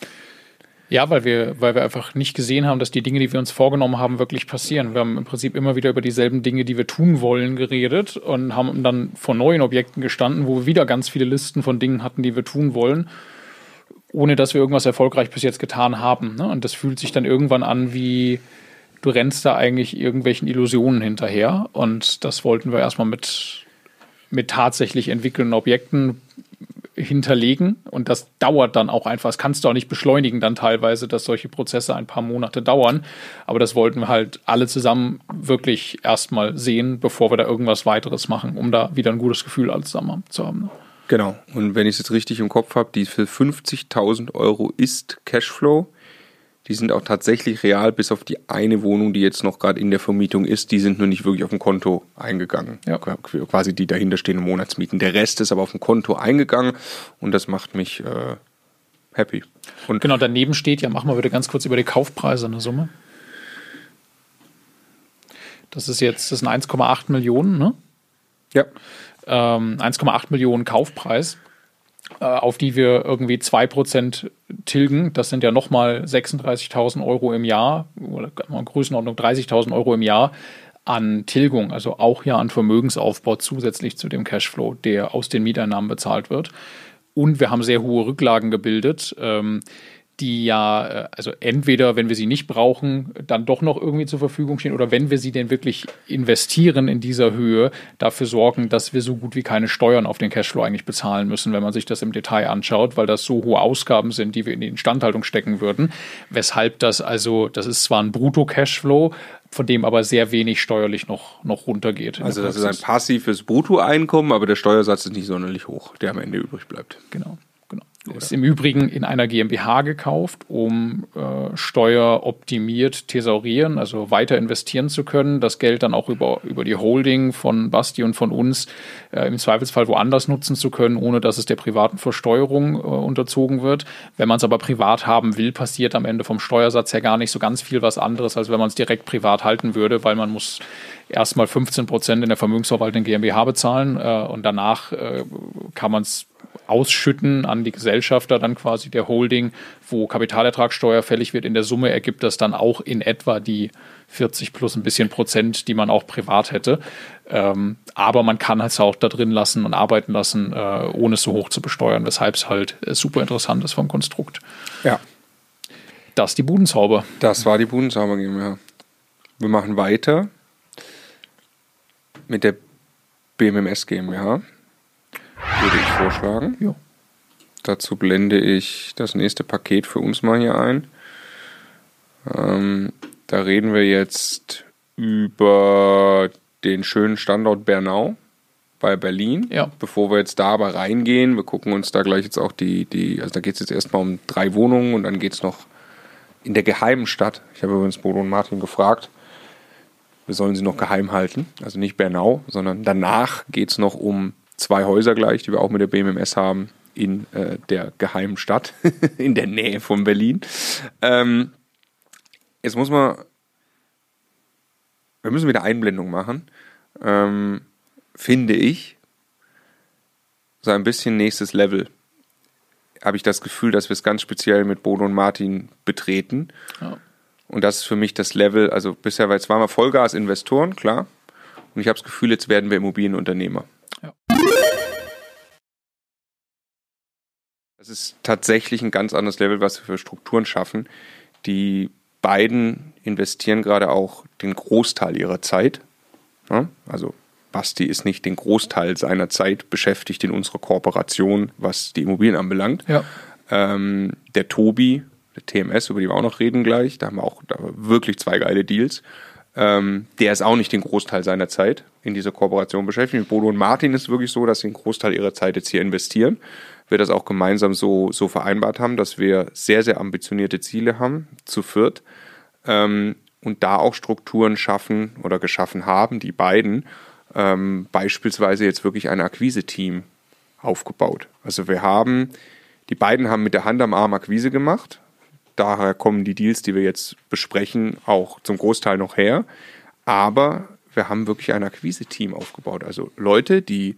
Ja, weil wir einfach nicht gesehen haben, dass die Dinge, die wir uns vorgenommen haben, wirklich passieren. Wir haben im Prinzip immer wieder über dieselben Dinge, die wir tun wollen, geredet und haben dann vor neuen Objekten gestanden, wo wir wieder ganz viele Listen von Dingen hatten, die wir tun wollen, ohne dass wir irgendwas erfolgreich bis jetzt getan haben. Ne? Und das fühlt sich dann irgendwann an wie, du rennst da eigentlich irgendwelchen Illusionen hinterher. Und das wollten wir erstmal mit tatsächlich entwickelnden Objekten hinterlegen und das dauert dann auch einfach, das kannst du auch nicht beschleunigen dann teilweise, dass solche Prozesse ein paar Monate dauern, aber das wollten wir halt alle zusammen wirklich erstmal sehen, bevor wir da irgendwas weiteres machen, um da wieder ein gutes Gefühl alle zusammen zu haben. Ne? Genau, und wenn ich es jetzt richtig im Kopf habe, die für 50.000 Euro ist Cashflow, die sind auch tatsächlich real, bis auf die eine Wohnung, die jetzt noch gerade in der Vermietung ist, die sind nur nicht wirklich auf dem Konto eingegangen. Ja. Quasi die dahinter stehenden Monatsmieten. Der Rest ist aber auf dem Konto eingegangen und das macht mich happy. Und genau, daneben steht, ja, machen wir wieder ganz kurz über die Kaufpreise eine Summe. Das sind 1,8 Millionen, ne? Ja. 1,8 Millionen Kaufpreis, auf die wir irgendwie 2% tilgen. Das sind ja nochmal 36.000 Euro im Jahr oder Größenordnung 30.000 Euro im Jahr an Tilgung, also auch ja an Vermögensaufbau zusätzlich zu dem Cashflow, der aus den Mieteinnahmen bezahlt wird. Und wir haben sehr hohe Rücklagen gebildet, die ja, also entweder, wenn wir sie nicht brauchen, dann doch noch irgendwie zur Verfügung stehen oder wenn wir sie denn wirklich investieren in dieser Höhe, dafür sorgen, dass wir so gut wie keine Steuern auf den Cashflow eigentlich bezahlen müssen, wenn man sich das im Detail anschaut, weil das so hohe Ausgaben sind, die wir in die Instandhaltung stecken würden. Weshalb das ist zwar ein Brutto-Cashflow, von dem aber sehr wenig steuerlich noch runtergeht. Also das ist ein passives Bruttoeinkommen, aber der Steuersatz ist nicht sonderlich hoch, der am Ende übrig bleibt. Genau. Ist im Übrigen in einer GmbH gekauft, um steueroptimiert thesaurieren, also weiter investieren zu können, das Geld dann auch über die Holding von Basti und von uns im Zweifelsfall woanders nutzen zu können, ohne dass es der privaten Versteuerung unterzogen wird. Wenn man es aber privat haben will, passiert am Ende vom Steuersatz her gar nicht so ganz viel was anderes, als wenn man es direkt privat halten würde, weil man muss erstmal 15% in der Vermögensverwaltung GmbH bezahlen und danach kann man es ausschütten an die Gesellschafter, dann quasi der Holding, wo Kapitalertragssteuer fällig wird. In der Summe ergibt das dann auch in etwa die 40 plus ein bisschen Prozent, die man auch privat hätte. Aber man kann es auch da drin lassen und arbeiten lassen, ohne es so hoch zu besteuern, weshalb es halt super interessant ist vom Konstrukt. Ja. Das ist die Budenzauber. Das war die Budenzauber GmbH. Wir machen weiter mit der BMMS GmbH. Würde ich vorschlagen. Jo. Dazu blende ich das nächste Paket für uns mal hier ein. Da reden wir jetzt über den schönen Standort Bernau bei Berlin. Ja. Bevor wir jetzt da aber reingehen, wir gucken uns da gleich jetzt auch also da geht es jetzt erstmal um 3 Wohnungen und dann geht es noch in der geheimen Stadt. Ich habe übrigens Bodo und Martin gefragt, wir sollen sie noch geheim halten. Also nicht Bernau, sondern danach geht es noch um 2 Häuser gleich, die wir auch mit der BMMS haben, in der geheimen Stadt, in der Nähe von Berlin. Jetzt wir müssen wieder Einblendung machen, finde ich, so ein bisschen nächstes Level. Habe ich das Gefühl, dass wir es ganz speziell mit Bodo und Martin betreten. Ja. Und das ist für mich das Level, also bisher waren wir Vollgas-Investoren, klar. Und ich habe das Gefühl, jetzt werden wir Immobilienunternehmer. Ja. Das ist tatsächlich ein ganz anderes Level, was wir für Strukturen schaffen. Die beiden investieren gerade auch den Großteil ihrer Zeit. Ja, also Basti ist nicht den Großteil seiner Zeit beschäftigt in unserer Kooperation, was die Immobilien anbelangt. Ja. Der Tobi, der TMS, über die wir auch noch reden gleich, da haben wir auch wirklich 2 geile Deals. Der ist auch nicht den Großteil seiner Zeit in dieser Kooperation beschäftigt. Mit Bodo und Martin ist es wirklich so, dass sie einen Großteil ihrer Zeit jetzt hier investieren. Wir das auch gemeinsam so vereinbart haben, dass wir sehr, sehr ambitionierte Ziele haben, zu viert. Und da auch Strukturen schaffen oder geschaffen haben, die beiden beispielsweise jetzt wirklich ein Akquise-Team aufgebaut. Also die beiden haben mit der Hand am Arm Akquise gemacht. Daher kommen die Deals, die wir jetzt besprechen, auch zum Großteil noch her. Aber wir haben wirklich ein Akquise-Team aufgebaut. Also Leute, die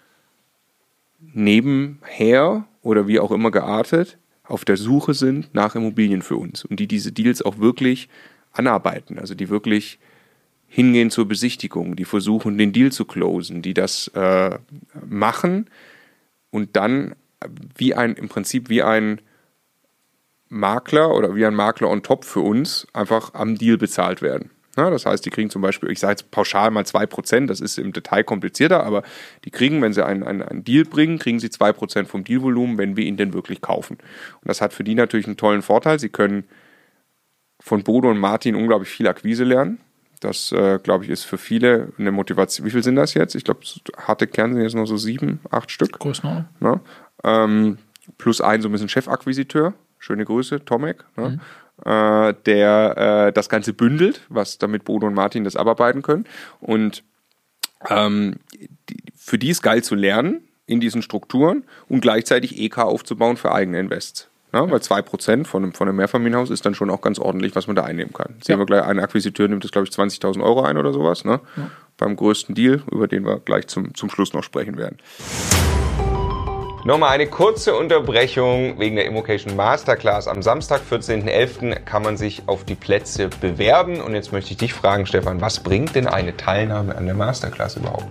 nebenher oder wie auch immer geartet auf der Suche sind nach Immobilien für uns und die diese Deals auch wirklich anarbeiten. Also die wirklich hingehen zur Besichtigung, die versuchen, den Deal zu closen, die das machen und dann im Prinzip wie ein Makler oder wie ein Makler on top für uns einfach am Deal bezahlt werden. Ja, das heißt, die kriegen zum Beispiel, ich sage jetzt pauschal mal 2%, das ist im Detail komplizierter, aber die kriegen, wenn sie einen Deal bringen, kriegen sie 2% vom Dealvolumen, wenn wir ihn denn wirklich kaufen. Und das hat für die natürlich einen tollen Vorteil. Sie können von Bodo und Martin unglaublich viel Akquise lernen. Das, glaube ich, ist für viele eine Motivation. Wie viel sind das jetzt? Ich glaube, harte Kern sind jetzt noch so 7, 8 Stück. Größenordnung. Ja, plus ein so ein bisschen Chefakquisiteur. Schöne Grüße, Tomek. Ne? Der das Ganze bündelt, damit Bodo und Martin das abarbeiten können. Und für die ist geil zu lernen in diesen Strukturen und gleichzeitig EK aufzubauen für eigene Invests. Ja, weil 2% von einem Mehrfamilienhaus ist dann schon auch ganz ordentlich, was man da einnehmen kann. Sehen wir gleich, ein Akquisiteur nimmt das, glaube ich, 20.000 € ein oder sowas. Ne? Ja. Beim größten Deal, über den wir gleich zum Schluss noch sprechen werden. Nochmal eine kurze Unterbrechung wegen der Immocation Masterclass. Am Samstag, 14.11. kann man sich auf die Plätze bewerben. Und jetzt möchte ich dich fragen, Stefan, was bringt denn eine Teilnahme an der Masterclass überhaupt?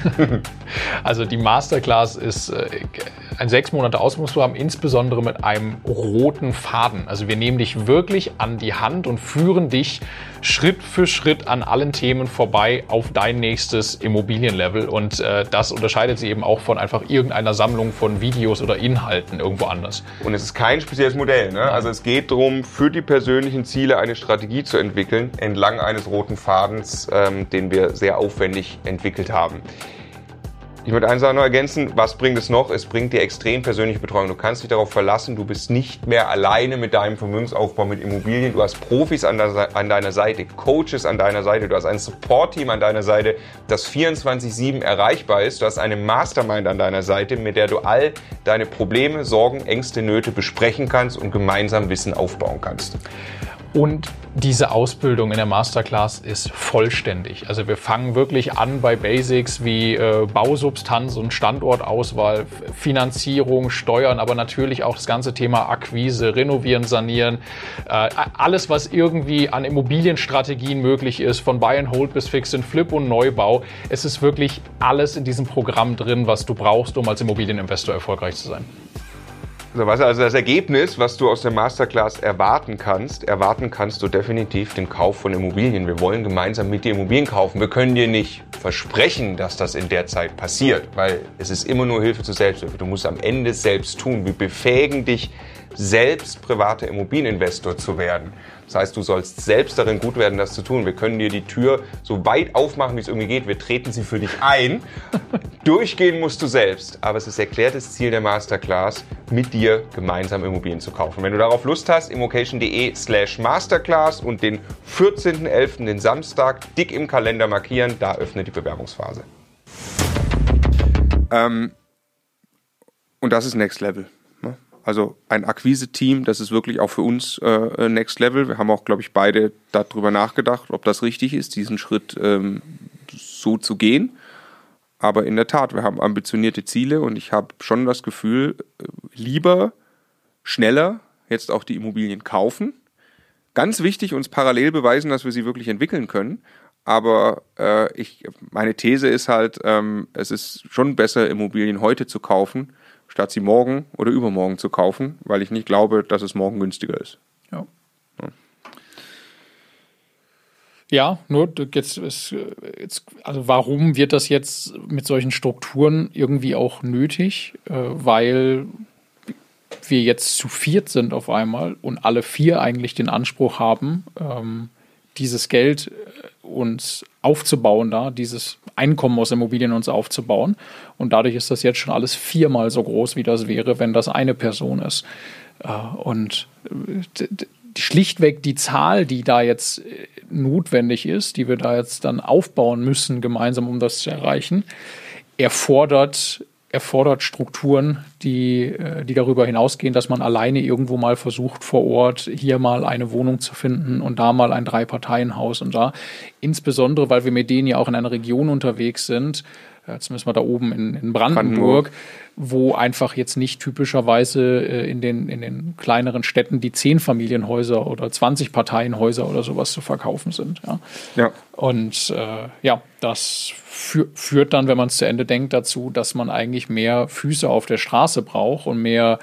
Also die Masterclass ist ein 6 Monate Ausbildungsprogramm, insbesondere mit einem roten Faden. Also wir nehmen dich wirklich an die Hand und führen dich Schritt für Schritt an allen Themen vorbei auf dein nächstes Immobilienlevel. Und das unterscheidet sich eben auch von einfach irgendeiner Sammlung von Videos oder Inhalten irgendwo anders. Und es ist kein spezielles Modell, ne? Also es geht darum, für die persönlichen Ziele eine Strategie zu entwickeln, entlang eines roten Fadens, den wir sehr aufwendig entwickelt haben. Ich möchte eins noch ergänzen, was bringt es noch? Es bringt dir extrem persönliche Betreuung. Du kannst dich darauf verlassen, du bist nicht mehr alleine mit deinem Vermögensaufbau mit Immobilien. Du hast Profis an deiner Seite, Coaches an deiner Seite, du hast ein Support-Team an deiner Seite, das 24/7 erreichbar ist. Du hast eine Mastermind an deiner Seite, mit der du all deine Probleme, Sorgen, Ängste, Nöte besprechen kannst und gemeinsam Wissen aufbauen kannst. Und diese Ausbildung in der Masterclass ist vollständig. Also wir fangen wirklich an bei Basics wie Bausubstanz und Standortauswahl, Finanzierung, Steuern, aber natürlich auch das ganze Thema Akquise, Renovieren, Sanieren. Alles, was irgendwie an Immobilienstrategien möglich ist, von Buy and Hold bis Fix and Flip und Neubau. Es ist wirklich alles in diesem Programm drin, was du brauchst, um als Immobilieninvestor erfolgreich zu sein. Also das Ergebnis, was du aus der Masterclass erwarten kannst du definitiv den Kauf von Immobilien. Wir wollen gemeinsam mit dir Immobilien kaufen. Wir können dir nicht versprechen, dass das in der Zeit passiert, weil es ist immer nur Hilfe zur Selbsthilfe. Du musst am Ende selbst tun. Wir befähigen dich, selbst privater Immobilieninvestor zu werden. Das heißt, du sollst selbst darin gut werden, das zu tun. Wir können dir die Tür so weit aufmachen, wie es irgendwie geht. Wir treten sie für dich ein. Durchgehen musst du selbst. Aber es ist erklärtes Ziel der Masterclass, mit dir gemeinsam Immobilien zu kaufen. Wenn du darauf Lust hast, immocation.de/Masterclass und den 14.11., den Samstag, dick im Kalender markieren. Da öffnet die Bewerbungsphase. Und das ist Next Level. Also ein Akquise-Team, das ist wirklich auch für uns Next Level. Wir haben auch, glaube ich, beide darüber nachgedacht, ob das richtig ist, diesen Schritt so zu gehen. Aber in der Tat, wir haben ambitionierte Ziele und ich habe schon das Gefühl, lieber, schneller jetzt auch die Immobilien kaufen. Ganz wichtig, uns parallel beweisen, dass wir sie wirklich entwickeln können. Aber meine These ist halt, es ist schon besser, Immobilien heute zu kaufen, statt sie morgen oder übermorgen zu kaufen, weil ich nicht glaube, dass es morgen günstiger ist. Ja, nur jetzt, also warum wird das jetzt mit solchen Strukturen irgendwie auch nötig? Weil wir jetzt zu viert sind auf einmal und alle 4 eigentlich den Anspruch haben, dieses Geld uns aufzubauen, dieses Einkommen aus Immobilien uns aufzubauen. Und dadurch ist das jetzt schon alles 4-mal so groß, wie das wäre, wenn das eine Person ist. Und schlichtweg die Zahl, die da jetzt notwendig ist, die wir da jetzt dann aufbauen müssen, gemeinsam, um das zu erreichen, erfordert Strukturen, die darüber hinausgehen, dass man alleine irgendwo mal versucht, vor Ort hier mal eine Wohnung zu finden und da mal ein 3-Parteien-Haus und da. Insbesondere, weil wir mit denen ja auch in einer Region unterwegs sind, jetzt müssen wir da oben in Brandenburg, wo einfach jetzt nicht typischerweise in den kleineren Städten die 10 Familienhäuser oder 20 Parteienhäuser oder sowas zu verkaufen sind. Ja. Und das führt dann, wenn man es zu Ende denkt, dazu, dass man eigentlich mehr Füße auf der Straße braucht und mehr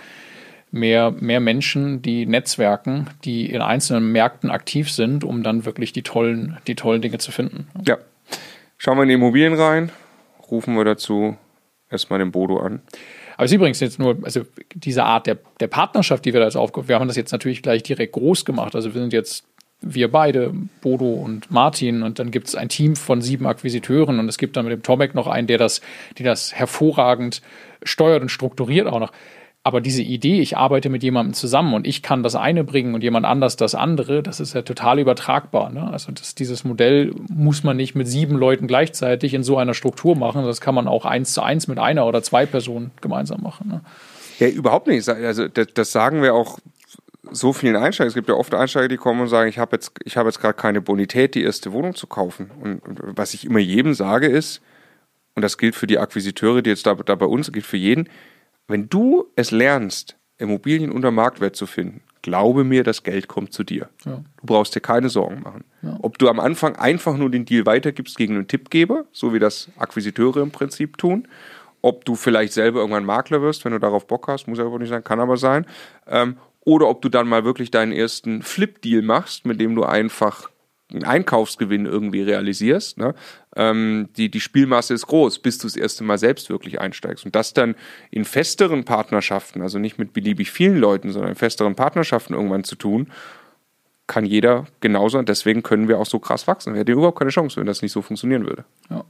Menschen, die netzwerken, die in einzelnen Märkten aktiv sind, um dann wirklich die tollen Dinge zu finden. Ja. Schauen wir in die Immobilien rein, rufen wir dazu erstmal den Bodo an. Aber es ist übrigens jetzt nur, also diese Art der Partnerschaft, die wir da jetzt aufgebaut haben, wir haben das jetzt natürlich gleich direkt groß gemacht. Also wir beide, Bodo und Martin, und dann gibt es ein Team von 7 Akquisiteuren und es gibt dann mit dem Tomek noch einen, die das hervorragend steuert und strukturiert auch noch. Aber diese Idee, ich arbeite mit jemandem zusammen und ich kann das eine bringen und jemand anders das andere, das ist ja total übertragbar. Ne? Also dieses Modell muss man nicht mit 7 Leuten gleichzeitig in so einer Struktur machen. Das kann man auch 1:1 mit 1 oder 2 Personen gemeinsam machen. Ne? Ja, überhaupt nicht. Also das sagen wir auch so vielen Einsteigern. Es gibt ja oft Einsteiger, die kommen und sagen, ich habe jetzt gerade keine Bonität, die erste Wohnung zu kaufen. Und was ich immer jedem sage ist, und das gilt für die Akquisiteure, die jetzt da bei uns, gilt für jeden, wenn du es lernst, Immobilien unter Marktwert zu finden, glaube mir, das Geld kommt zu dir. Ja. Du brauchst dir keine Sorgen machen. Ja. Ob du am Anfang einfach nur den Deal weitergibst gegen einen Tippgeber, so wie das Akquisiteure im Prinzip tun, ob du vielleicht selber irgendwann Makler wirst, wenn du darauf Bock hast, muss aber nicht sein, kann aber sein, oder ob du dann mal wirklich deinen ersten Flip-Deal machst, mit dem du einfach einen Einkaufsgewinn irgendwie realisierst. Ne? Die Spielmasse ist groß, bis du das erste Mal selbst wirklich einsteigst. Und das dann in festeren Partnerschaften, also nicht mit beliebig vielen Leuten, sondern in festeren Partnerschaften irgendwann zu tun, kann jeder genauso. Und deswegen können wir auch so krass wachsen. Wir hätten überhaupt keine Chance, wenn das nicht so funktionieren würde. Ja.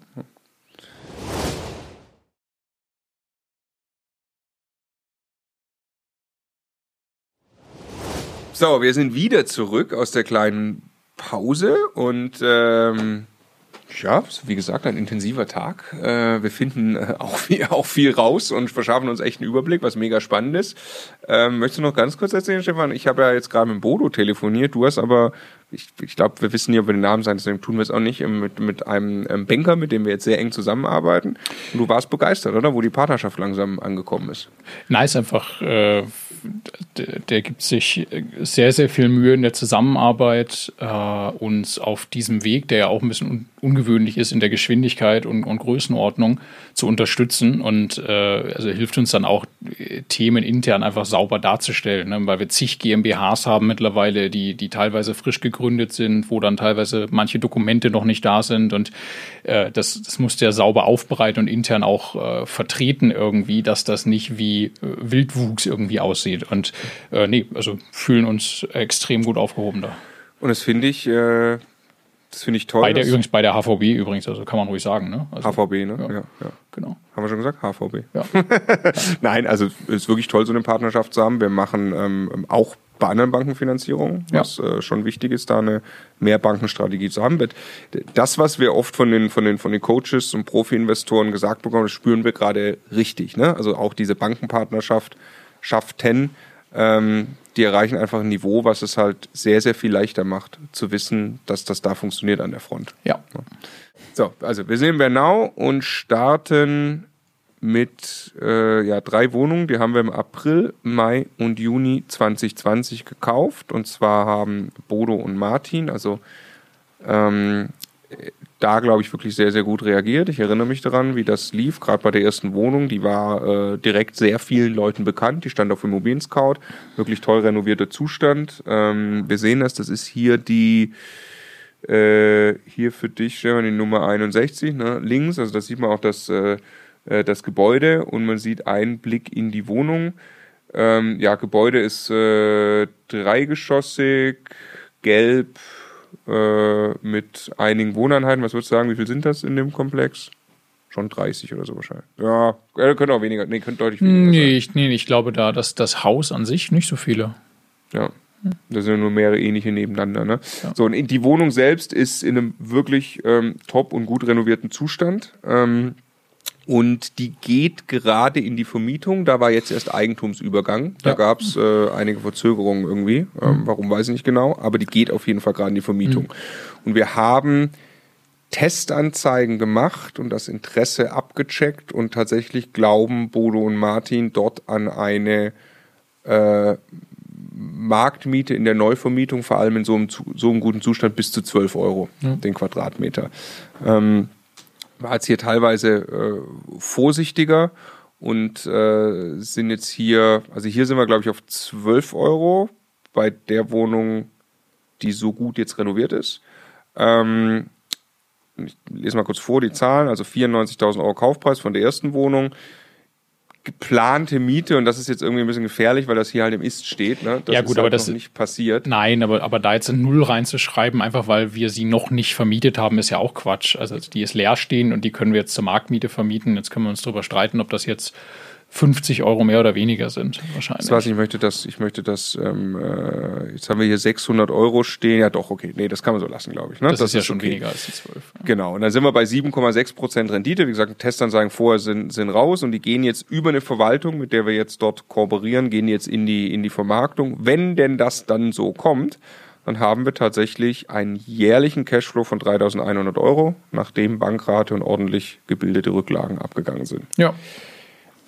So, wir sind wieder zurück aus der kleinen Pause und ja, wie gesagt, ein intensiver Tag. Wir finden auch viel raus und verschaffen uns echt einen Überblick, was mega spannend ist. Möchtest du noch ganz kurz erzählen, Stefan? Ich habe ja jetzt gerade mit Bodo telefoniert. Du hast aber, ich glaube, wir wissen nicht, ob wir den Namen sagen, deswegen tun wir es auch nicht, mit einem Banker, mit dem wir jetzt sehr eng zusammenarbeiten. Und du warst begeistert, oder? Wo die Partnerschaft langsam angekommen ist. Nice, einfach, der gibt sich sehr, sehr viel Mühe in der Zusammenarbeit, uns auf diesem Weg, der ja auch ein bisschen ungewöhnlich ist in der Geschwindigkeit und Größenordnung, zu unterstützen und also hilft uns dann auch, Themen intern einfach sauber darzustellen, ne? Weil wir zig GmbHs haben mittlerweile, die teilweise frisch gegründet sind, wo dann teilweise manche Dokumente noch nicht da sind und das muss der sauber aufbereiten und intern auch vertreten irgendwie, dass das nicht wie Wildwuchs irgendwie aussieht und also fühlen uns extrem gut aufgehoben da. Und das finde ich toll. Übrigens bei der HVB übrigens, also kann man ruhig sagen. Ne? Also, HVB, ne? Ja. Genau. Haben wir schon gesagt? HVB. Ja. Nein, also es ist wirklich toll, so eine Partnerschaft zu haben. Wir machen auch bei anderen Bankenfinanzierungen, was schon wichtig ist, da eine Mehrbankenstrategie zu haben. Das, was wir oft von den Coaches und Profi-Investoren gesagt bekommen, das spüren wir gerade richtig. Ne? Also auch diese Bankenpartnerschaft die erreichen einfach ein Niveau, was es halt sehr, sehr viel leichter macht, zu wissen, dass das da funktioniert an der Front. Ja. So, also wir sind in Bernau und starten mit 3 Wohnungen. Die haben wir im April, Mai und Juni 2020 gekauft. Und zwar haben Bodo und Martin, also da, glaube ich, wirklich sehr, sehr gut reagiert. Ich erinnere mich daran, wie das lief, gerade bei der ersten Wohnung. Die war direkt sehr vielen Leuten bekannt. Die stand auf Immobilien Scout. Wirklich toll renovierter Zustand. Wir sehen das ist hier hier für dich, Stefan, die Nummer 61, ne, links. Also da sieht man auch das Gebäude und man sieht einen Blick in die Wohnung. Gebäude ist dreigeschossig, gelb, mit einigen Wohneinheiten. Was würdest du sagen, wie viel sind das in dem Komplex? Schon 30 oder so wahrscheinlich. Ja, könnte auch weniger. Nee, könnte deutlich weniger sein. Ich glaube da, dass das Haus an sich nicht so viele. Ja, da sind nur mehrere ähnliche nebeneinander. Ne? Ja. So, und die Wohnung selbst ist in einem wirklich top und gut renovierten Zustand. Und die geht gerade in die Vermietung. Da war jetzt erst Eigentumsübergang. Da gab es einige Verzögerungen irgendwie. Warum, weiß ich nicht genau. Aber die geht auf jeden Fall gerade in die Vermietung. Und wir haben Testanzeigen gemacht und das Interesse abgecheckt. Und tatsächlich glauben Bodo und Martin dort an eine Marktmiete in der Neuvermietung, vor allem in so einem guten Zustand, bis zu 12 Euro den Quadratmeter. War jetzt hier teilweise vorsichtiger und sind jetzt hier, also hier sind wir, glaube ich, auf 12 Euro bei der Wohnung, die so gut jetzt renoviert ist. Ich lese mal kurz vor die Zahlen, also 94.000 Euro Kaufpreis von der ersten Wohnung. Geplante Miete, und das ist jetzt irgendwie ein bisschen gefährlich, weil das hier halt im Ist steht, ne? Das ist aber halt das noch nicht passiert. Nein, aber da jetzt ein Null reinzuschreiben, einfach weil wir sie noch nicht vermietet haben, ist ja auch Quatsch. Also die ist leer stehen und die können wir jetzt zur Marktmiete vermieten. Jetzt können wir uns darüber streiten, ob das jetzt 50 Euro mehr oder weniger sind, wahrscheinlich. Das heißt, ich möchte das, jetzt haben wir hier 600 Euro stehen. Ja doch, okay, nee, das kann man so lassen, glaube ich. Ne? Das ist ja schon okay. Weniger als die 12. Ja. Genau, und dann sind wir bei 7,6% Rendite. Wie gesagt, Testanzeigen vorher sind raus und die gehen jetzt über eine Verwaltung, mit der wir jetzt dort kooperieren, gehen jetzt in die Vermarktung. Wenn denn das dann so kommt, dann haben wir tatsächlich einen jährlichen Cashflow von 3.100 Euro, nachdem Bankrate und ordentlich gebildete Rücklagen abgegangen sind. Ja.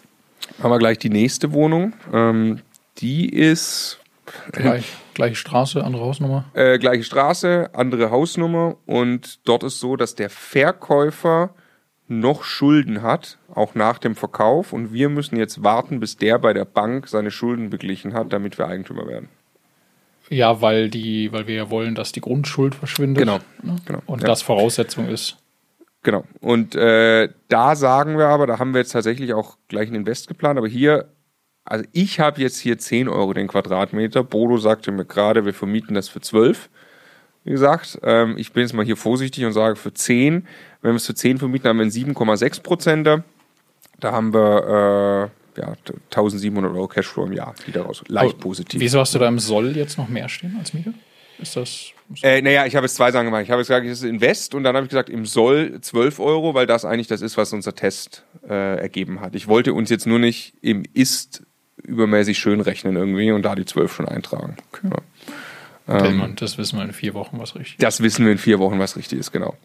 Haben wir gleich die nächste Wohnung. Die ist Gleiche Straße, andere Hausnummer. gleiche Straße, andere Hausnummer. Und dort ist so, dass der Verkäufer noch Schulden hat, auch nach dem Verkauf. Und wir müssen jetzt warten, bis der bei der Bank seine Schulden beglichen hat, damit wir Eigentümer werden. Ja, weil wir ja wollen, dass die Grundschuld verschwindet. Genau. Ne? Genau. Und Ja. das Voraussetzung ist. Genau. Und da sagen wir aber, da haben wir jetzt tatsächlich auch gleich ein Invest geplant. Aber hier, also ich habe jetzt hier 10 Euro den Quadratmeter. Bodo sagte mir gerade, wir vermieten das für 12. Wie gesagt, ich bin jetzt mal hier vorsichtig und sage für 10. Wenn wir es für 10 vermieten, haben wir einen 7,6%. Da haben wir 1.700 Euro Cashflow im Jahr, die daraus leicht positiv. Wieso hast du da im Soll jetzt noch mehr stehen als Miete? Ist das... Naja, ich habe jetzt zwei Sachen gemacht. Ich habe jetzt gesagt, das ist Invest und dann habe ich gesagt, im Soll 12 Euro, weil das eigentlich das ist, was unser Test ergeben hat. Ich wollte uns jetzt nur nicht im Ist übermäßig schön rechnen irgendwie und da die 12 schon eintragen. Okay. Ja. Das wissen wir in 4 Wochen, was richtig ist. Das wissen wir in 4 Wochen, was richtig ist, genau.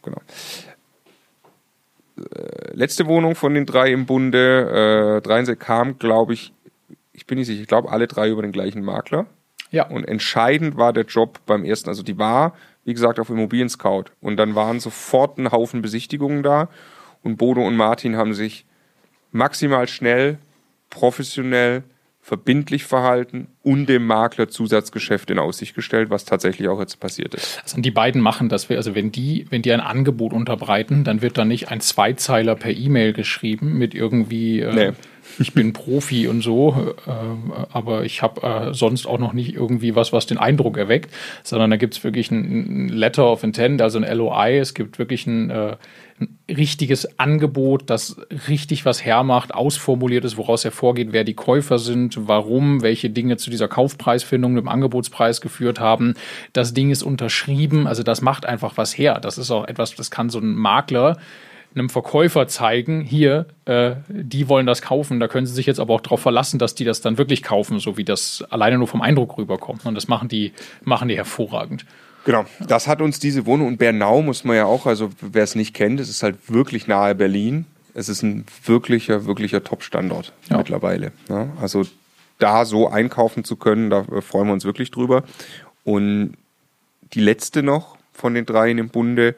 Letzte Wohnung von den 3 im Bunde, 63 kam, glaube ich bin nicht sicher, ich glaube alle 3 über den gleichen Makler. Ja. Und entscheidend war der Job beim ersten, also die war, wie gesagt, auf Immobilien Scout. Und dann waren sofort ein Haufen Besichtigungen da und Bodo und Martin haben sich maximal schnell, professionell, verbindlich verhalten und dem Makler Zusatzgeschäft in Aussicht gestellt, was tatsächlich auch jetzt passiert ist. Also die beiden machen das, also wenn die ein Angebot unterbreiten, dann wird da nicht ein Zweizeiler per E-Mail geschrieben mit irgendwie Nee. Ich bin Profi und so, aber ich habe sonst auch noch nicht irgendwie was den Eindruck erweckt, sondern da gibt es wirklich ein Letter of Intent, also ein LOI, es gibt wirklich ein richtiges Angebot, das richtig was hermacht, ausformuliert ist, woraus hervorgeht, wer die Käufer sind, warum, welche Dinge zu dieser Kaufpreisfindung, dem Angebotspreis geführt haben. Das Ding ist unterschrieben, also das macht einfach was her. Das ist auch etwas, das kann so ein Makler einem Verkäufer zeigen, hier, die wollen das kaufen, da können sie sich jetzt aber auch darauf verlassen, dass die das dann wirklich kaufen, so wie das alleine nur vom Eindruck rüberkommt. Und das machen die hervorragend. Genau, das hat uns diese Wohnung, und Bernau muss man ja auch, also wer es nicht kennt, es ist halt wirklich nahe Berlin. Es ist ein wirklicher Top-Standort mittlerweile. Ja, also da so einkaufen zu können, da freuen wir uns wirklich drüber. Und die letzte noch von den 3 im Bunde,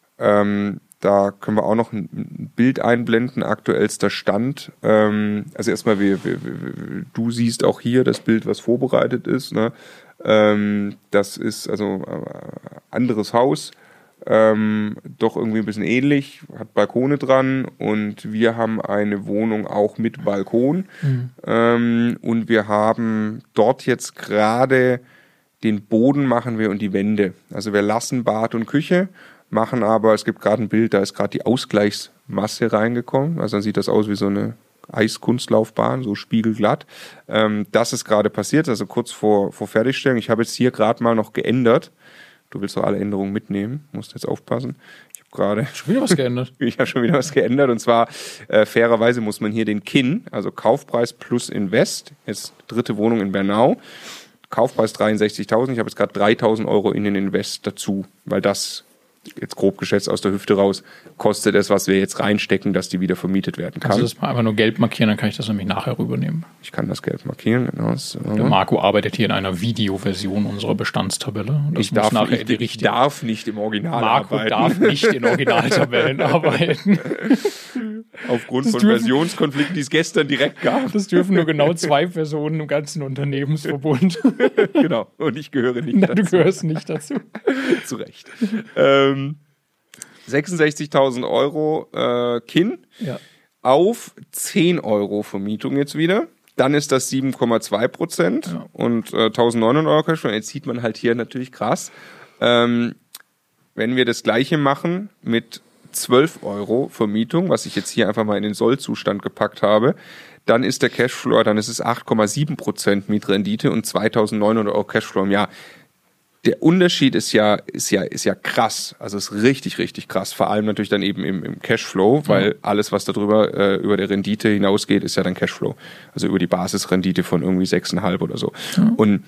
da können wir auch noch ein Bild einblenden, aktuellster Stand. Also erstmal, du siehst auch hier das Bild, was vorbereitet ist. Ne? Das ist also anderes Haus, doch irgendwie ein bisschen ähnlich, hat Balkone dran und wir haben eine Wohnung auch mit Balkon. Und wir haben dort jetzt gerade den Boden machen wir und die Wände. Also wir lassen Bad und Küche, machen aber, es gibt gerade ein Bild, da ist gerade die Ausgleichsmasse reingekommen. Also dann sieht das aus wie so eine Eiskunstlaufbahn, so spiegelglatt. Das ist gerade passiert, also kurz vor Fertigstellung. Ich habe jetzt hier gerade mal noch geändert. Du willst doch alle Änderungen mitnehmen, musst jetzt aufpassen. Ich habe gerade schon wieder was geändert. Ich habe schon wieder was geändert und zwar fairerweise muss man hier den KIN, also Kaufpreis plus Invest, jetzt 3. Wohnung in Bernau, Kaufpreis 63.000, ich habe jetzt gerade 3.000 Euro in den Invest dazu, weil das jetzt grob geschätzt aus der Hüfte raus, kostet es, was wir jetzt reinstecken, dass die wieder vermietet werden kann. Kannst du das mal einfach nur gelb markieren, dann kann ich das nämlich nachher rübernehmen. Ich kann das gelb markieren, genau. So. Der Marco arbeitet hier in einer Videoversion unserer Bestandstabelle. Ich darf nicht im Original Marco arbeiten. darf nicht in Originaltabellen arbeiten. Aufgrund von Versionskonflikten, die es gestern direkt gab. Das dürfen nur genau 2 Personen im ganzen Unternehmensverbund. Genau, und ich gehöre nicht dazu. Du gehörst nicht dazu. Zu Recht. 66.000 Euro KIN auf 10 Euro Vermietung jetzt wieder. Dann ist das 7,2% und 1.900 Euro Cashflow. Jetzt sieht man halt hier natürlich krass. Wenn wir das Gleiche machen mit 12 Euro Vermietung, was ich jetzt hier einfach mal in den Sollzustand gepackt habe, dann ist der Cashflow, dann ist es 8,7% Mietrendite und 2.900 Euro Cashflow im Jahr. Der Unterschied ist ja krass, also ist richtig krass, vor allem natürlich dann eben im Cashflow, weil alles, was darüber über der Rendite hinausgeht, ist ja dann Cashflow, also über die Basisrendite von irgendwie 6,5 oder so. Und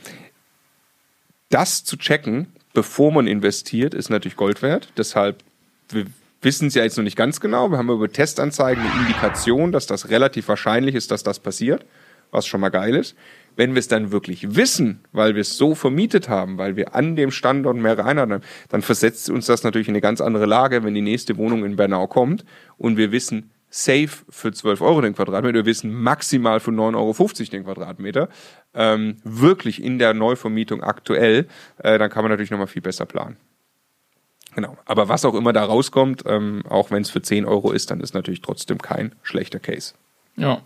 das zu checken, bevor man investiert, ist natürlich Gold wert, deshalb wissen es ja jetzt noch nicht ganz genau. Wir haben über Testanzeigen eine Indikation, dass das relativ wahrscheinlich ist, dass das passiert, was schon mal geil ist. Wenn wir es dann wirklich wissen, weil wir es so vermietet haben, weil wir an dem Standort mehrere Einheiten haben, dann versetzt uns das natürlich in eine ganz andere Lage, wenn die nächste Wohnung in Bernau kommt und wir wissen, safe für 12 Euro den Quadratmeter, wir wissen maximal für 9,50 Euro den Quadratmeter, wirklich in der Neuvermietung aktuell, dann kann man natürlich nochmal viel besser planen. Genau, aber was auch immer da rauskommt, auch wenn es für 10 Euro ist, dann ist natürlich trotzdem kein schlechter Case. Ja.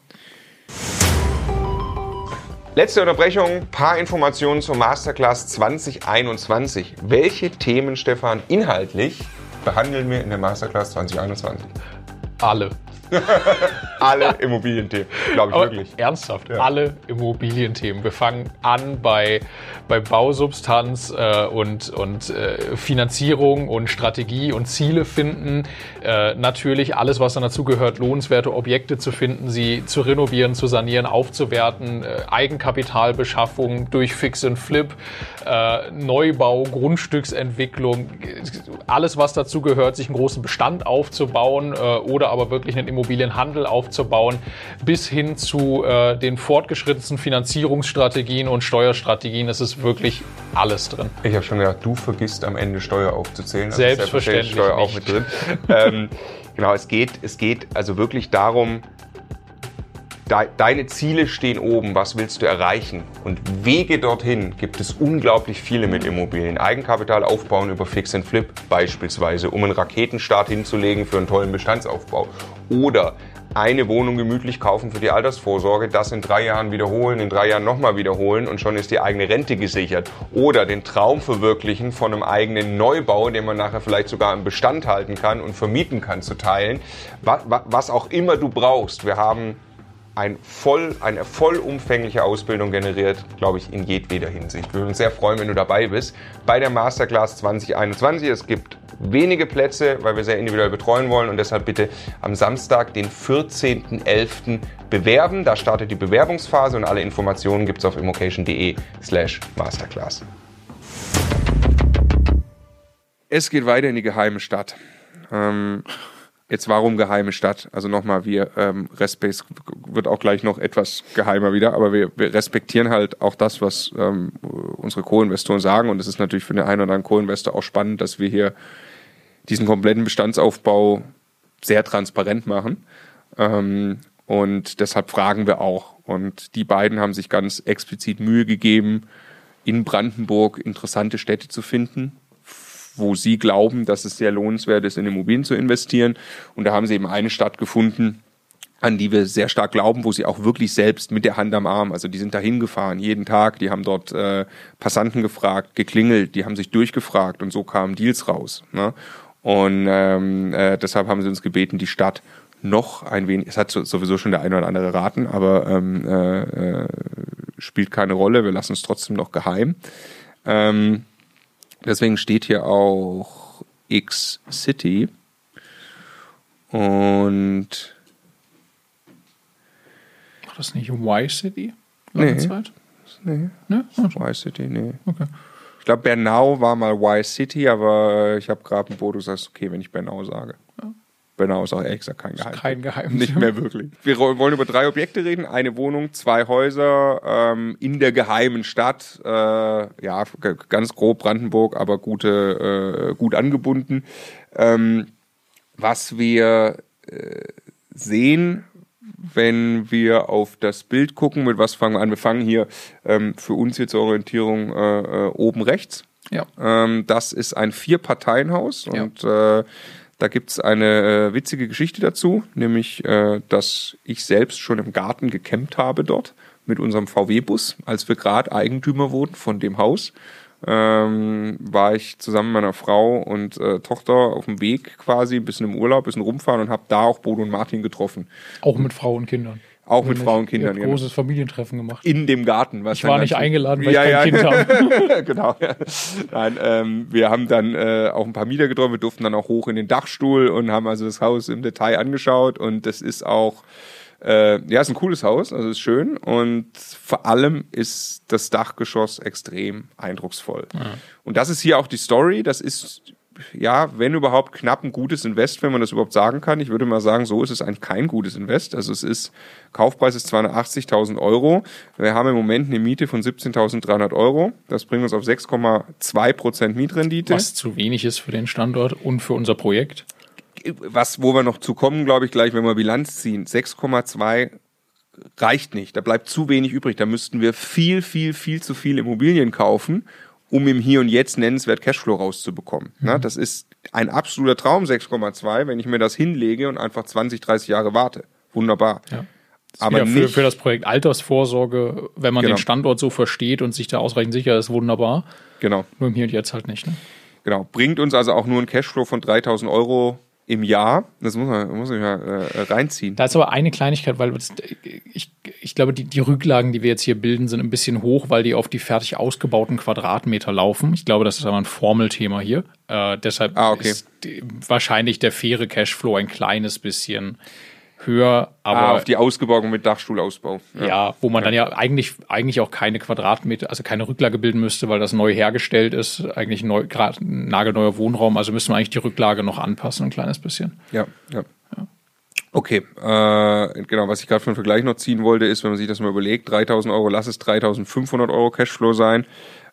Letzte Unterbrechung, paar Informationen zur Masterclass 2021. Welche Themen, Stefan, inhaltlich behandeln wir in der Masterclass 2021? Alle. Alle Immobilienthemen, glaube ich. Aber wirklich. Ernsthaft, ja. Alle Immobilienthemen. Wir fangen an bei Bausubstanz und Finanzierung und Strategie und Ziele finden. Natürlich alles, was dann dazu gehört, lohnenswerte Objekte zu finden, sie zu renovieren, zu sanieren, aufzuwerten, Eigenkapitalbeschaffung durch Fix and Flip, Neubau, Grundstücksentwicklung, alles, was dazu gehört, sich einen großen Bestand aufzubauen oder aber wirklich einen Immobilienhandel aufzubauen, bis hin zu den fortgeschrittensten Finanzierungsstrategien und Steuerstrategien. Es ist wirklich alles drin. Ich habe schon gedacht, du vergisst am Ende Steuer aufzuzählen. Also Selbstverständlich Steuer nicht. auch mit drin. Genau, es geht also wirklich darum, deine Ziele stehen oben, was willst du erreichen? Und Wege dorthin gibt es unglaublich viele mit Immobilien. Eigenkapital aufbauen über Fix and Flip beispielsweise, um einen Raketenstart hinzulegen für einen tollen Bestandsaufbau. Oder eine Wohnung gemütlich kaufen für die Altersvorsorge, das in 3 Jahren wiederholen, in 3 Jahren nochmal wiederholen und schon ist die eigene Rente gesichert. Oder den Traum verwirklichen von einem eigenen Neubau, den man nachher vielleicht sogar im Bestand halten kann und vermieten kann, zu teilen. Was auch immer du brauchst. Wir haben eine vollumfängliche Ausbildung generiert, glaube ich, in jedweder Hinsicht. Wir würden uns sehr freuen, wenn du dabei bist bei der Masterclass 2021. Es gibt wenige Plätze, weil wir sehr individuell betreuen wollen und deshalb bitte am Samstag, den 14.11. bewerben. Da startet die Bewerbungsphase und alle Informationen gibt es auf immocation.de/Masterclass. Es geht weiter in die geheime Stadt. Jetzt warum geheime Stadt? Also nochmal, wird auch gleich noch etwas geheimer wieder, aber wir respektieren halt auch das, was unsere Co-Investoren sagen und es ist natürlich für den einen oder anderen Co-Investor auch spannend, dass wir hier diesen kompletten Bestandsaufbau sehr transparent machen und deshalb fragen wir auch und die beiden haben sich ganz explizit Mühe gegeben, in Brandenburg interessante Städte zu finden, wo sie glauben, dass es sehr lohnenswert ist, in Immobilien zu investieren. Und da haben sie eben eine Stadt gefunden, an die wir sehr stark glauben, wo sie auch wirklich selbst mit der Hand am Arm, also die sind da hingefahren, jeden Tag, die haben dort Passanten gefragt, geklingelt, die haben sich durchgefragt und so kamen Deals raus. Ne? Und deshalb haben sie uns gebeten, die Stadt noch ein wenig, es hat sowieso schon der eine oder andere raten, aber spielt keine Rolle, wir lassen es trotzdem noch geheim. Deswegen steht hier auch X-City und War das nicht Y-City? Nee. Ne? Y-City, nee. Okay. Ich glaube, Bernau war mal Y-City, aber ich habe gerade ein Boot, du sagst, okay, wenn ich Bernau sage. Ja. Bernau ist auch ehrlich gesagt kein Geheimnis. Kein Geheimnis. Nicht mehr wirklich. Wir wollen über 3 Objekte reden. Eine Wohnung, 2 Häuser in der geheimen Stadt. Ja, ganz grob Brandenburg, aber gut angebunden. Was wir sehen, wenn wir auf das Bild gucken, mit was fangen wir an? Wir fangen hier für uns jetzt zur Orientierung oben rechts. Ja. Das ist ein 4-Parteien-Haus und da gibt es eine witzige Geschichte dazu, nämlich, dass ich selbst schon im Garten gecampt habe dort mit unserem VW-Bus, als wir gerade Eigentümer wurden von dem Haus. War ich zusammen mit meiner Frau und Tochter auf dem Weg quasi, ein bisschen im Urlaub, ein bisschen rumfahren und habe da auch Bodo und Martin getroffen. Auch mit Frau und Kindern. Auch mit Frauen und Kindern. Ihr habt großes Familientreffen gemacht. In dem Garten. Ich war nicht eingeladen, weil ich kein Kind habe. Genau. Ja. Nein, wir haben dann auch ein paar Mieter getroffen. Wir durften dann auch hoch in den Dachstuhl und haben also das Haus im Detail angeschaut. Und das ist auch, ist ein cooles Haus, also ist schön. Und vor allem ist das Dachgeschoss extrem eindrucksvoll. Ja. Und das ist hier auch die Story. Das ist ja, wenn überhaupt knapp ein gutes Invest, wenn man das überhaupt sagen kann. Ich würde mal sagen, so ist es eigentlich kein gutes Invest. Also Kaufpreis ist 280.000 Euro. Wir haben im Moment eine Miete von 17.300 Euro. Das bringt uns auf 6,2% Mietrendite. Was zu wenig ist für den Standort und für unser Projekt. Wo wir noch zu kommen, glaube ich, gleich, wenn wir Bilanz ziehen. 6,2 reicht nicht. Da bleibt zu wenig übrig. Da müssten wir viel zu viel Immobilien kaufen, um im Hier und Jetzt nennenswert Cashflow rauszubekommen. Na, das ist ein absoluter Traum, 6,2, wenn ich mir das hinlege und einfach 20, 30 Jahre warte. Wunderbar. Ja. Aber für das Projekt Altersvorsorge, wenn man den Standort so versteht und sich da ausreichend sicher ist, wunderbar. Genau. Nur im Hier und Jetzt halt nicht. Ne? Genau. Bringt uns also auch nur ein Cashflow von 3.000 Euro im Jahr. Das muss ich mal reinziehen. Da ist aber eine Kleinigkeit, weil ich glaube, die Rücklagen, die wir jetzt hier bilden, sind ein bisschen hoch, weil die auf die fertig ausgebauten Quadratmeter laufen. Ich glaube, das ist aber ein Formelthema hier. Deshalb ist wahrscheinlich der faire Cashflow ein kleines bisschen höher. Aber auf die Ausgebauten mit Dachstuhlausbau. Ja, wo man dann ja eigentlich auch keine Quadratmeter, also keine Rücklage bilden müsste, weil das neu hergestellt ist. Eigentlich gerade ein nagelneuer Wohnraum. Also müsste man eigentlich die Rücklage noch anpassen, ein kleines bisschen. Ja. Okay, genau, was ich gerade für einen Vergleich noch ziehen wollte, ist, wenn man sich das mal überlegt, 3.000 Euro, lass es 3.500 Euro Cashflow sein.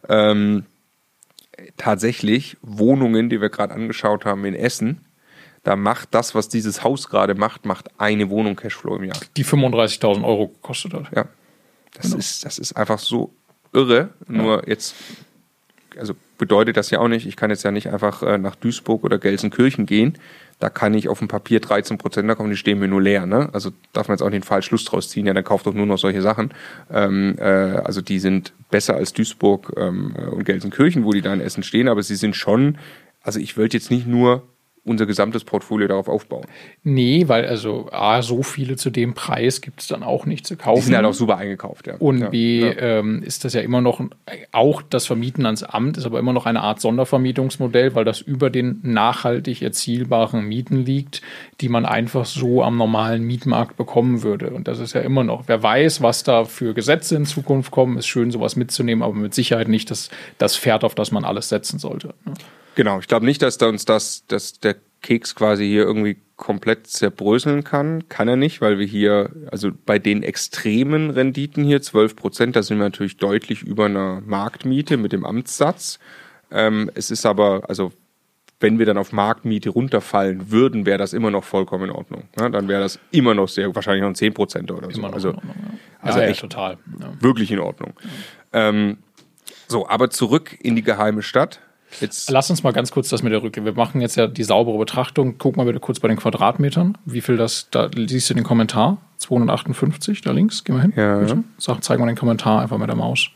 Tatsächlich Wohnungen, die wir gerade angeschaut haben in Essen, da macht das, was dieses Haus gerade macht eine Wohnung Cashflow im Jahr. Die 35.000 Euro gekostet hat. Ja, das ist einfach so irre. Nur jetzt, also bedeutet das ja auch nicht, ich kann jetzt ja nicht einfach nach Duisburg oder Gelsenkirchen gehen. Da kann ich auf dem Papier 13%, da kommen die stehen mir nur leer. Ne? Also darf man jetzt auch nicht den falschen Schluss draus ziehen. Ja, dann kauft doch nur noch solche Sachen. Also die sind besser als Duisburg und Gelsenkirchen, wo die da in Essen stehen. Aber sie sind schon, also ich wollte jetzt nicht nur unser gesamtes Portfolio darauf aufbauen. Nee, weil so viele zu dem Preis gibt es dann auch nicht zu kaufen. Die sind halt auch super eingekauft, ja. Und B, ist das ja immer noch, auch das Vermieten ans Amt ist aber immer noch eine Art Sondervermietungsmodell, weil das über den nachhaltig erzielbaren Mieten liegt, die man einfach so am normalen Mietmarkt bekommen würde. Und das ist ja immer noch, wer weiß, was da für Gesetze in Zukunft kommen, ist schön, sowas mitzunehmen, aber mit Sicherheit nicht das Pferd, auf das man alles setzen sollte. Ne? Genau, ich glaube nicht, dass der Keks quasi hier irgendwie komplett zerbröseln kann. Kann er nicht, weil wir hier, also bei den extremen Renditen hier, 12%, da sind wir natürlich deutlich über einer Marktmiete mit dem Amtssatz. Es ist aber, also wenn wir dann auf Marktmiete runterfallen würden, wäre das immer noch vollkommen in Ordnung. Ja, dann wäre das immer noch wahrscheinlich noch 10% oder so. Immer noch also in Ordnung, ja. Also echt total. Ja. Wirklich in Ordnung. Ja. So, aber zurück in die geheime Stadt. Lass uns mal ganz kurz das mit der Rückkehr. Wir machen jetzt ja die saubere Betrachtung. Guck mal bitte kurz bei den Quadratmetern. Wie viel da siehst du den Kommentar? 258, da links. Geh mal hin. Ja. Bitte. Zeig mal den Kommentar einfach mit der Maus.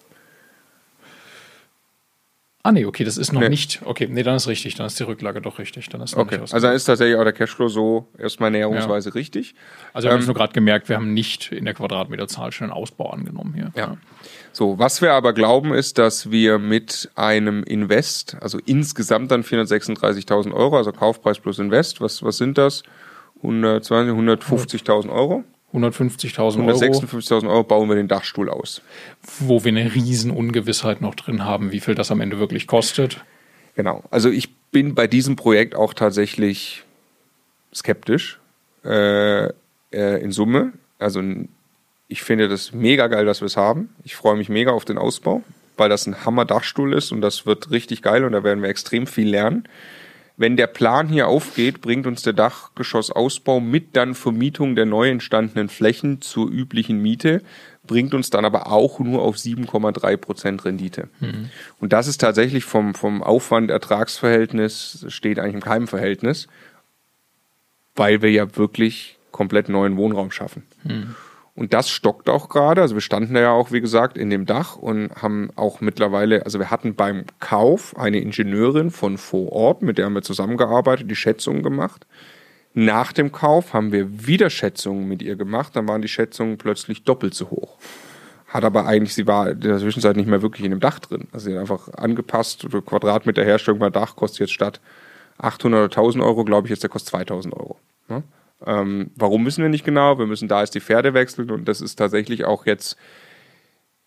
Nee, okay, das ist noch nicht. Okay, nee, dann ist richtig. Dann ist die Rücklage doch richtig. Dann ist okay, also dann ist tatsächlich auch der Cashflow so erstmal näherungsweise richtig. Also wir haben nur gerade gemerkt, wir haben nicht in der Quadratmeterzahl schon einen Ausbau angenommen hier. Ja. So, was wir aber glauben, ist, dass wir mit einem Invest, also insgesamt dann 436.000 Euro, also Kaufpreis plus Invest, was sind das? 150.000 Euro. 150.000 Euro. 156.000 Euro bauen wir den Dachstuhl aus. Wo wir eine riesen Ungewissheit noch drin haben, wie viel das am Ende wirklich kostet. Genau, also ich bin bei diesem Projekt auch tatsächlich skeptisch in Summe. Also ich finde das mega geil, dass wir es haben. Ich freue mich mega auf den Ausbau, weil das ein Hammer-Dachstuhl ist und das wird richtig geil und da werden wir extrem viel lernen. Wenn der Plan hier aufgeht, bringt uns der Dachgeschossausbau mit dann Vermietung der neu entstandenen Flächen zur üblichen Miete, bringt uns dann aber auch nur auf 7,3% Rendite. Mhm. Und das ist tatsächlich vom Aufwand-Ertragsverhältnis, steht eigentlich im Keimverhältnis, weil wir ja wirklich komplett neuen Wohnraum schaffen. Mhm. Und das stockt auch gerade. Also wir standen da ja auch, wie gesagt, in dem Dach und haben auch mittlerweile, also wir hatten beim Kauf eine Ingenieurin von vor Ort, mit der haben wir zusammengearbeitet, die Schätzungen gemacht. Nach dem Kauf haben wir wieder Schätzungen mit ihr gemacht, dann waren die Schätzungen plötzlich doppelt so hoch. Hat aber eigentlich, sie war in der Zwischenzeit nicht mehr wirklich in dem Dach drin. Also sie hat einfach angepasst, Quadratmeter Herstellung bei Dach kostet jetzt statt 800 oder 1.000 Euro, glaube ich, jetzt der kostet 2.000 Euro. Ne? Warum wissen wir nicht genau? Wir müssen da jetzt die Pferde wechseln und das ist tatsächlich auch jetzt,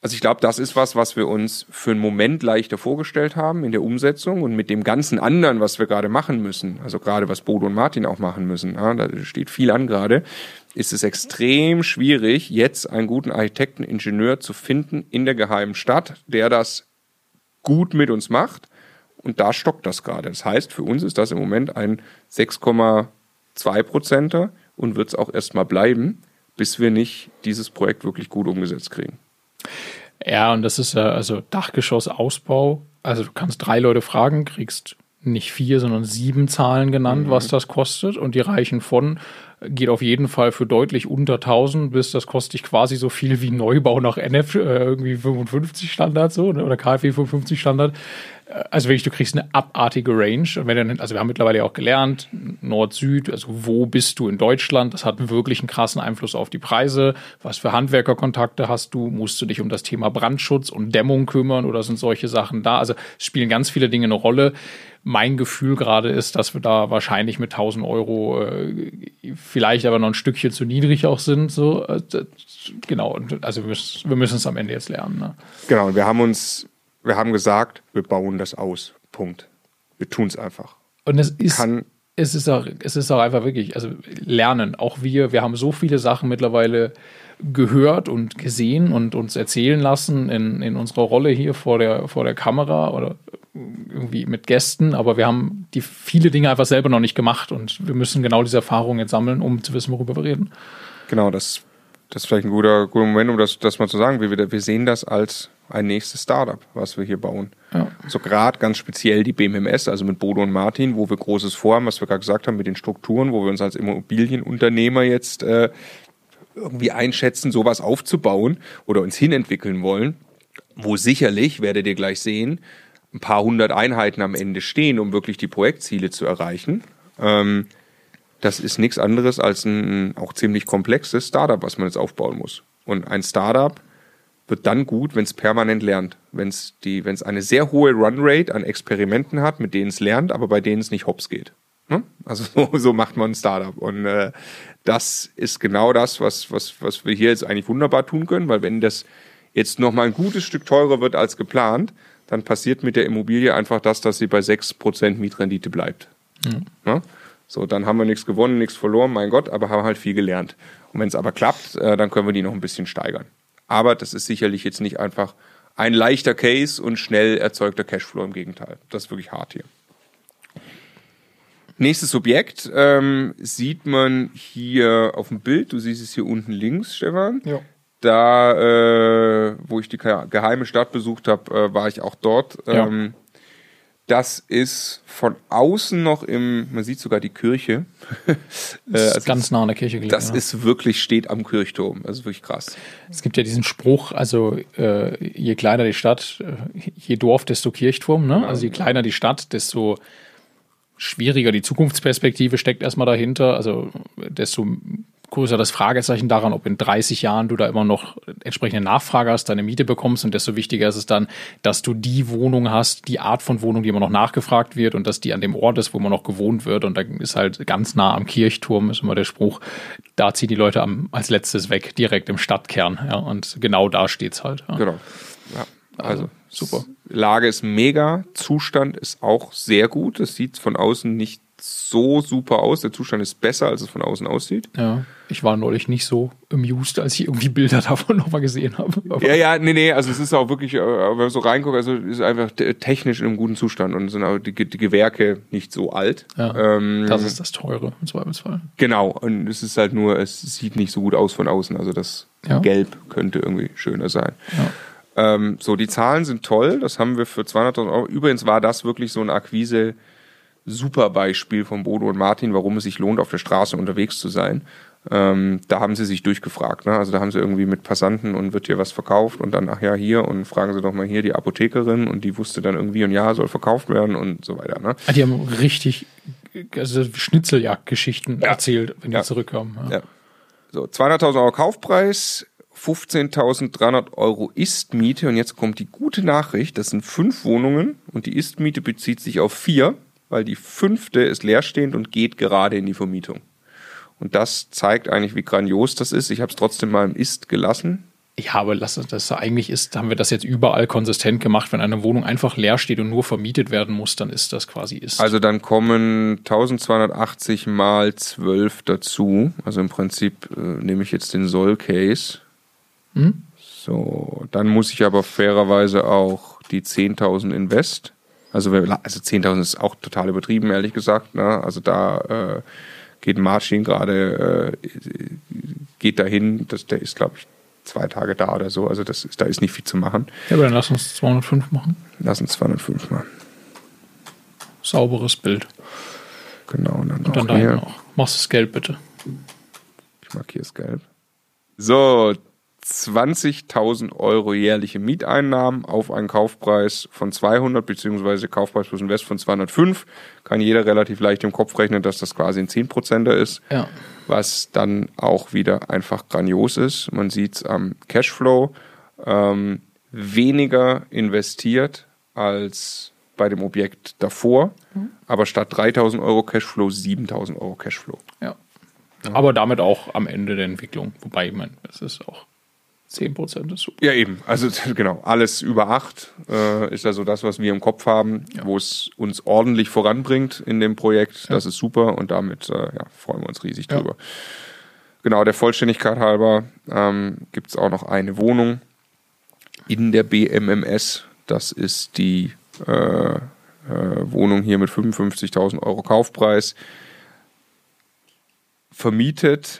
Also ich glaube, das ist was wir uns für einen Moment leichter vorgestellt haben in der Umsetzung und mit dem ganzen anderen, was wir gerade machen müssen, also gerade was Bodo und Martin auch machen müssen, ja, da steht viel an gerade, ist es extrem schwierig, jetzt einen guten Architekten, Ingenieur zu finden in der geheimen Stadt, der das gut mit uns macht. Und da stockt das gerade. Das heißt, für uns ist das im Moment ein 6,2% und wird es auch erstmal bleiben, bis wir nicht dieses Projekt wirklich gut umgesetzt kriegen. Ja, und das ist ja also Dachgeschossausbau. Also du kannst 3 Leute fragen, kriegst nicht 4, sondern 7 Zahlen genannt, was das kostet. Und die reichen geht auf jeden Fall für deutlich unter 1000 bis das kostet dich quasi so viel wie Neubau nach NF, irgendwie 55 Standard so, ne, oder KfW 55 Standard. Also wirklich, du kriegst eine abartige Range. Und wenn dann, also wir haben mittlerweile auch gelernt, Nord-Süd, also wo bist du in Deutschland? Das hat wirklich einen krassen Einfluss auf die Preise. Was für Handwerkerkontakte hast du? Musst du dich um das Thema Brandschutz und Dämmung kümmern oder sind solche Sachen da? Also es spielen ganz viele Dinge eine Rolle. Mein Gefühl gerade ist, dass wir da wahrscheinlich mit 1000 Euro vielleicht aber noch ein Stückchen zu niedrig auch sind. So, genau, also wir müssen es am Ende jetzt lernen. Ne? Genau, und wir haben gesagt, wir bauen das aus. Punkt. Wir tun es einfach. Und es ist auch einfach wirklich, also lernen. Auch wir haben so viele Sachen mittlerweile gehört und gesehen und uns erzählen lassen in unserer Rolle hier vor der Kamera oder irgendwie mit Gästen, aber wir haben viele Dinge einfach selber noch nicht gemacht und wir müssen genau diese Erfahrungen jetzt sammeln, um zu wissen, worüber wir reden. Genau, das ist vielleicht ein guter Moment, um das mal zu sagen. Wir sehen das als ein nächstes Startup, was wir hier bauen. Ja. So gerade ganz speziell die BMMS, also mit Bodo und Martin, wo wir Großes vorhaben, was wir gerade gesagt haben mit den Strukturen, wo wir uns als Immobilienunternehmer jetzt irgendwie einschätzen, sowas aufzubauen oder uns hinentwickeln wollen, wo sicherlich, werdet ihr gleich sehen, ein paar 100 Einheiten am Ende stehen, um wirklich die Projektziele zu erreichen. Das ist nichts anderes als ein auch ziemlich komplexes Startup, was man jetzt aufbauen muss. Und ein Startup wird dann gut, wenn es permanent lernt. Wenn es eine sehr hohe Runrate an Experimenten hat, mit denen es lernt, aber bei denen es nicht hops geht. Ne? Also so macht man ein Startup. Und das ist genau das, was wir hier jetzt eigentlich wunderbar tun können, weil wenn das jetzt nochmal ein gutes Stück teurer wird als geplant, dann passiert mit der Immobilie einfach das, dass sie bei 6% Mietrendite bleibt. Mhm. Ne? So, dann haben wir nichts gewonnen, nichts verloren, mein Gott, aber haben halt viel gelernt. Und wenn es aber klappt, dann können wir die noch ein bisschen steigern. Aber das ist sicherlich jetzt nicht einfach ein leichter Case und schnell erzeugter Cashflow, im Gegenteil. Das ist wirklich hart hier. Nächstes Objekt sieht man hier auf dem Bild. Du siehst es hier unten links, Stefan. Ja. Da, wo ich die geheime Stadt besucht habe, war ich auch dort. Ja. Das ist von außen noch man sieht sogar die Kirche. Das ist ganz nah an der Kirche gelegen. Das ist wirklich, steht am Kirchturm. Das ist wirklich krass. Es gibt ja diesen Spruch, also je kleiner die Stadt, je Dorf, desto Kirchturm. Ne? Also je kleiner die Stadt, desto schwieriger die Zukunftsperspektive steckt erstmal dahinter. Also desto größer das Fragezeichen daran, ob in 30 Jahren du da immer noch entsprechende Nachfrage hast, deine Miete bekommst und desto wichtiger ist es dann, dass du die Wohnung hast, die Art von Wohnung, die immer noch nachgefragt wird und dass die an dem Ort ist, wo immer noch gewohnt wird und da ist halt ganz nah am Kirchturm, ist immer der Spruch, da ziehen die Leute als letztes weg, direkt im Stadtkern, ja, und genau da steht's halt. Ja. Genau, ja. Also super. Lage ist mega, Zustand ist auch sehr gut, das sieht von außen nicht so super aus. Der Zustand ist besser, als es von außen aussieht. Ja, ich war neulich nicht so amused, als ich irgendwie Bilder davon nochmal gesehen habe. Aber nee, also es ist auch wirklich, wenn man so reinguckt, also es ist einfach technisch in einem guten Zustand und sind auch die Gewerke nicht so alt. Ja, das ist das Teure im Zweifelsfall. Genau, und es ist halt nur, es sieht nicht so gut aus von außen, also das Gelb könnte irgendwie schöner sein. Ja. So, die Zahlen sind toll, das haben wir für 200.000 Euro. Übrigens war das wirklich so ein Akquise- super Beispiel von Bodo und Martin, warum es sich lohnt, auf der Straße unterwegs zu sein. Da haben sie sich durchgefragt. Ne? Also da haben sie irgendwie mit Passanten und wird hier was verkauft und dann, ach ja, hier und fragen sie doch mal hier die Apothekerin und die wusste dann irgendwie und ja, soll verkauft werden und so weiter. Ne? Die haben richtig Schnitzeljagdgeschichten erzählt, wenn die zurückkommen. Ja. So, 200.000 Euro Kaufpreis, 15.300 Euro Ist-Miete und jetzt kommt die gute Nachricht, das sind 5 Wohnungen und die Ist-Miete bezieht sich auf 4, weil die 5. ist leerstehend und geht gerade in die Vermietung. Und das zeigt eigentlich, wie grandios das ist. Ich habe es trotzdem mal im Ist gelassen. Ja, aber haben wir das jetzt überall konsistent gemacht. Wenn eine Wohnung einfach leer steht und nur vermietet werden muss, dann ist das quasi ist. Also dann kommen 1280 mal 12 dazu. Also im Prinzip nehme ich jetzt den Soll-Case. So, dann muss ich aber fairerweise auch die 10.000 Invest. Also 10.000 ist auch total übertrieben, ehrlich gesagt. Ne? Also da geht Martin gerade geht dahin. Der ist, glaube ich, 2 Tage da oder so. Also da ist nicht viel zu machen. Ja, aber dann lass uns 205 machen. Lass uns 205 machen. Sauberes Bild. Genau. Und dann da hinten auch. Machst das Gelb bitte. Ich markiere es gelb. So, 20.000 Euro jährliche Mieteinnahmen auf einen Kaufpreis von 200 beziehungsweise Kaufpreis plus Invest von 205. Kann jeder relativ leicht im Kopf rechnen, dass das quasi ein 10%er ist. Ja. Was dann auch wieder einfach grandios ist. Man sieht es am Cashflow. Weniger investiert als bei dem Objekt davor, aber statt 3.000 Euro Cashflow 7.000 Euro Cashflow. Ja. Aber damit auch am Ende der Entwicklung. Wobei, ich meine, es ist auch 10% ist super. Ja, eben. Also genau, alles über 8 ist also das, was wir im Kopf haben, wo es uns ordentlich voranbringt in dem Projekt. Das ist super und damit freuen wir uns riesig drüber. Genau, der Vollständigkeit halber gibt es auch noch eine Wohnung in der BMMS. Das ist die Wohnung hier mit 55.000 Euro Kaufpreis. Vermietet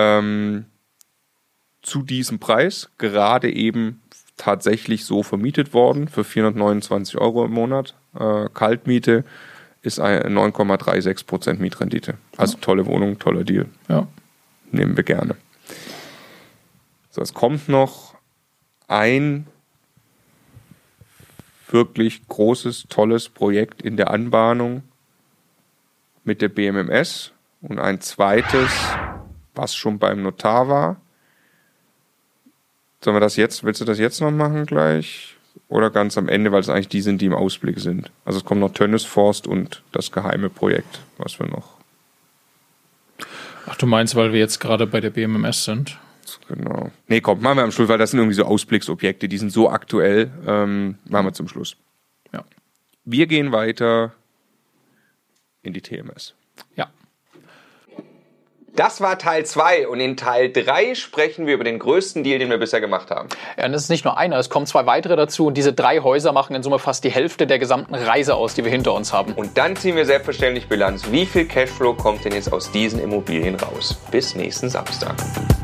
zu diesem Preis, gerade eben tatsächlich so vermietet worden, für 429 Euro im Monat. Kaltmiete ist eine 9,36% Mietrendite. Also tolle Wohnung, toller Deal. Ja. Nehmen wir gerne. So, es kommt noch ein wirklich großes, tolles Projekt in der Anbahnung mit der BMMS und ein zweites, was schon beim Notar war. Sollen wir das jetzt, willst du das jetzt noch machen gleich? Oder ganz am Ende, weil es eigentlich die sind, die im Ausblick sind. Also es kommt noch Tönnesforst und das geheime Projekt, was wir noch. Ach, du meinst, weil wir jetzt gerade bei der BMMS sind? Genau. Nee, komm, machen wir am Schluss, weil das sind irgendwie so Ausblicksobjekte, die sind so aktuell. Machen wir zum Schluss. Ja. Wir gehen weiter in die TMS. Ja. Das war Teil 2 und in Teil 3 sprechen wir über den größten Deal, den wir bisher gemacht haben. Ja, und es ist nicht nur einer, es kommen 2 weitere dazu und diese 3 Häuser machen in Summe fast die Hälfte der gesamten Reise aus, die wir hinter uns haben. Und dann ziehen wir selbstverständlich Bilanz. Wie viel Cashflow kommt denn jetzt aus diesen Immobilien raus? Bis nächsten Samstag.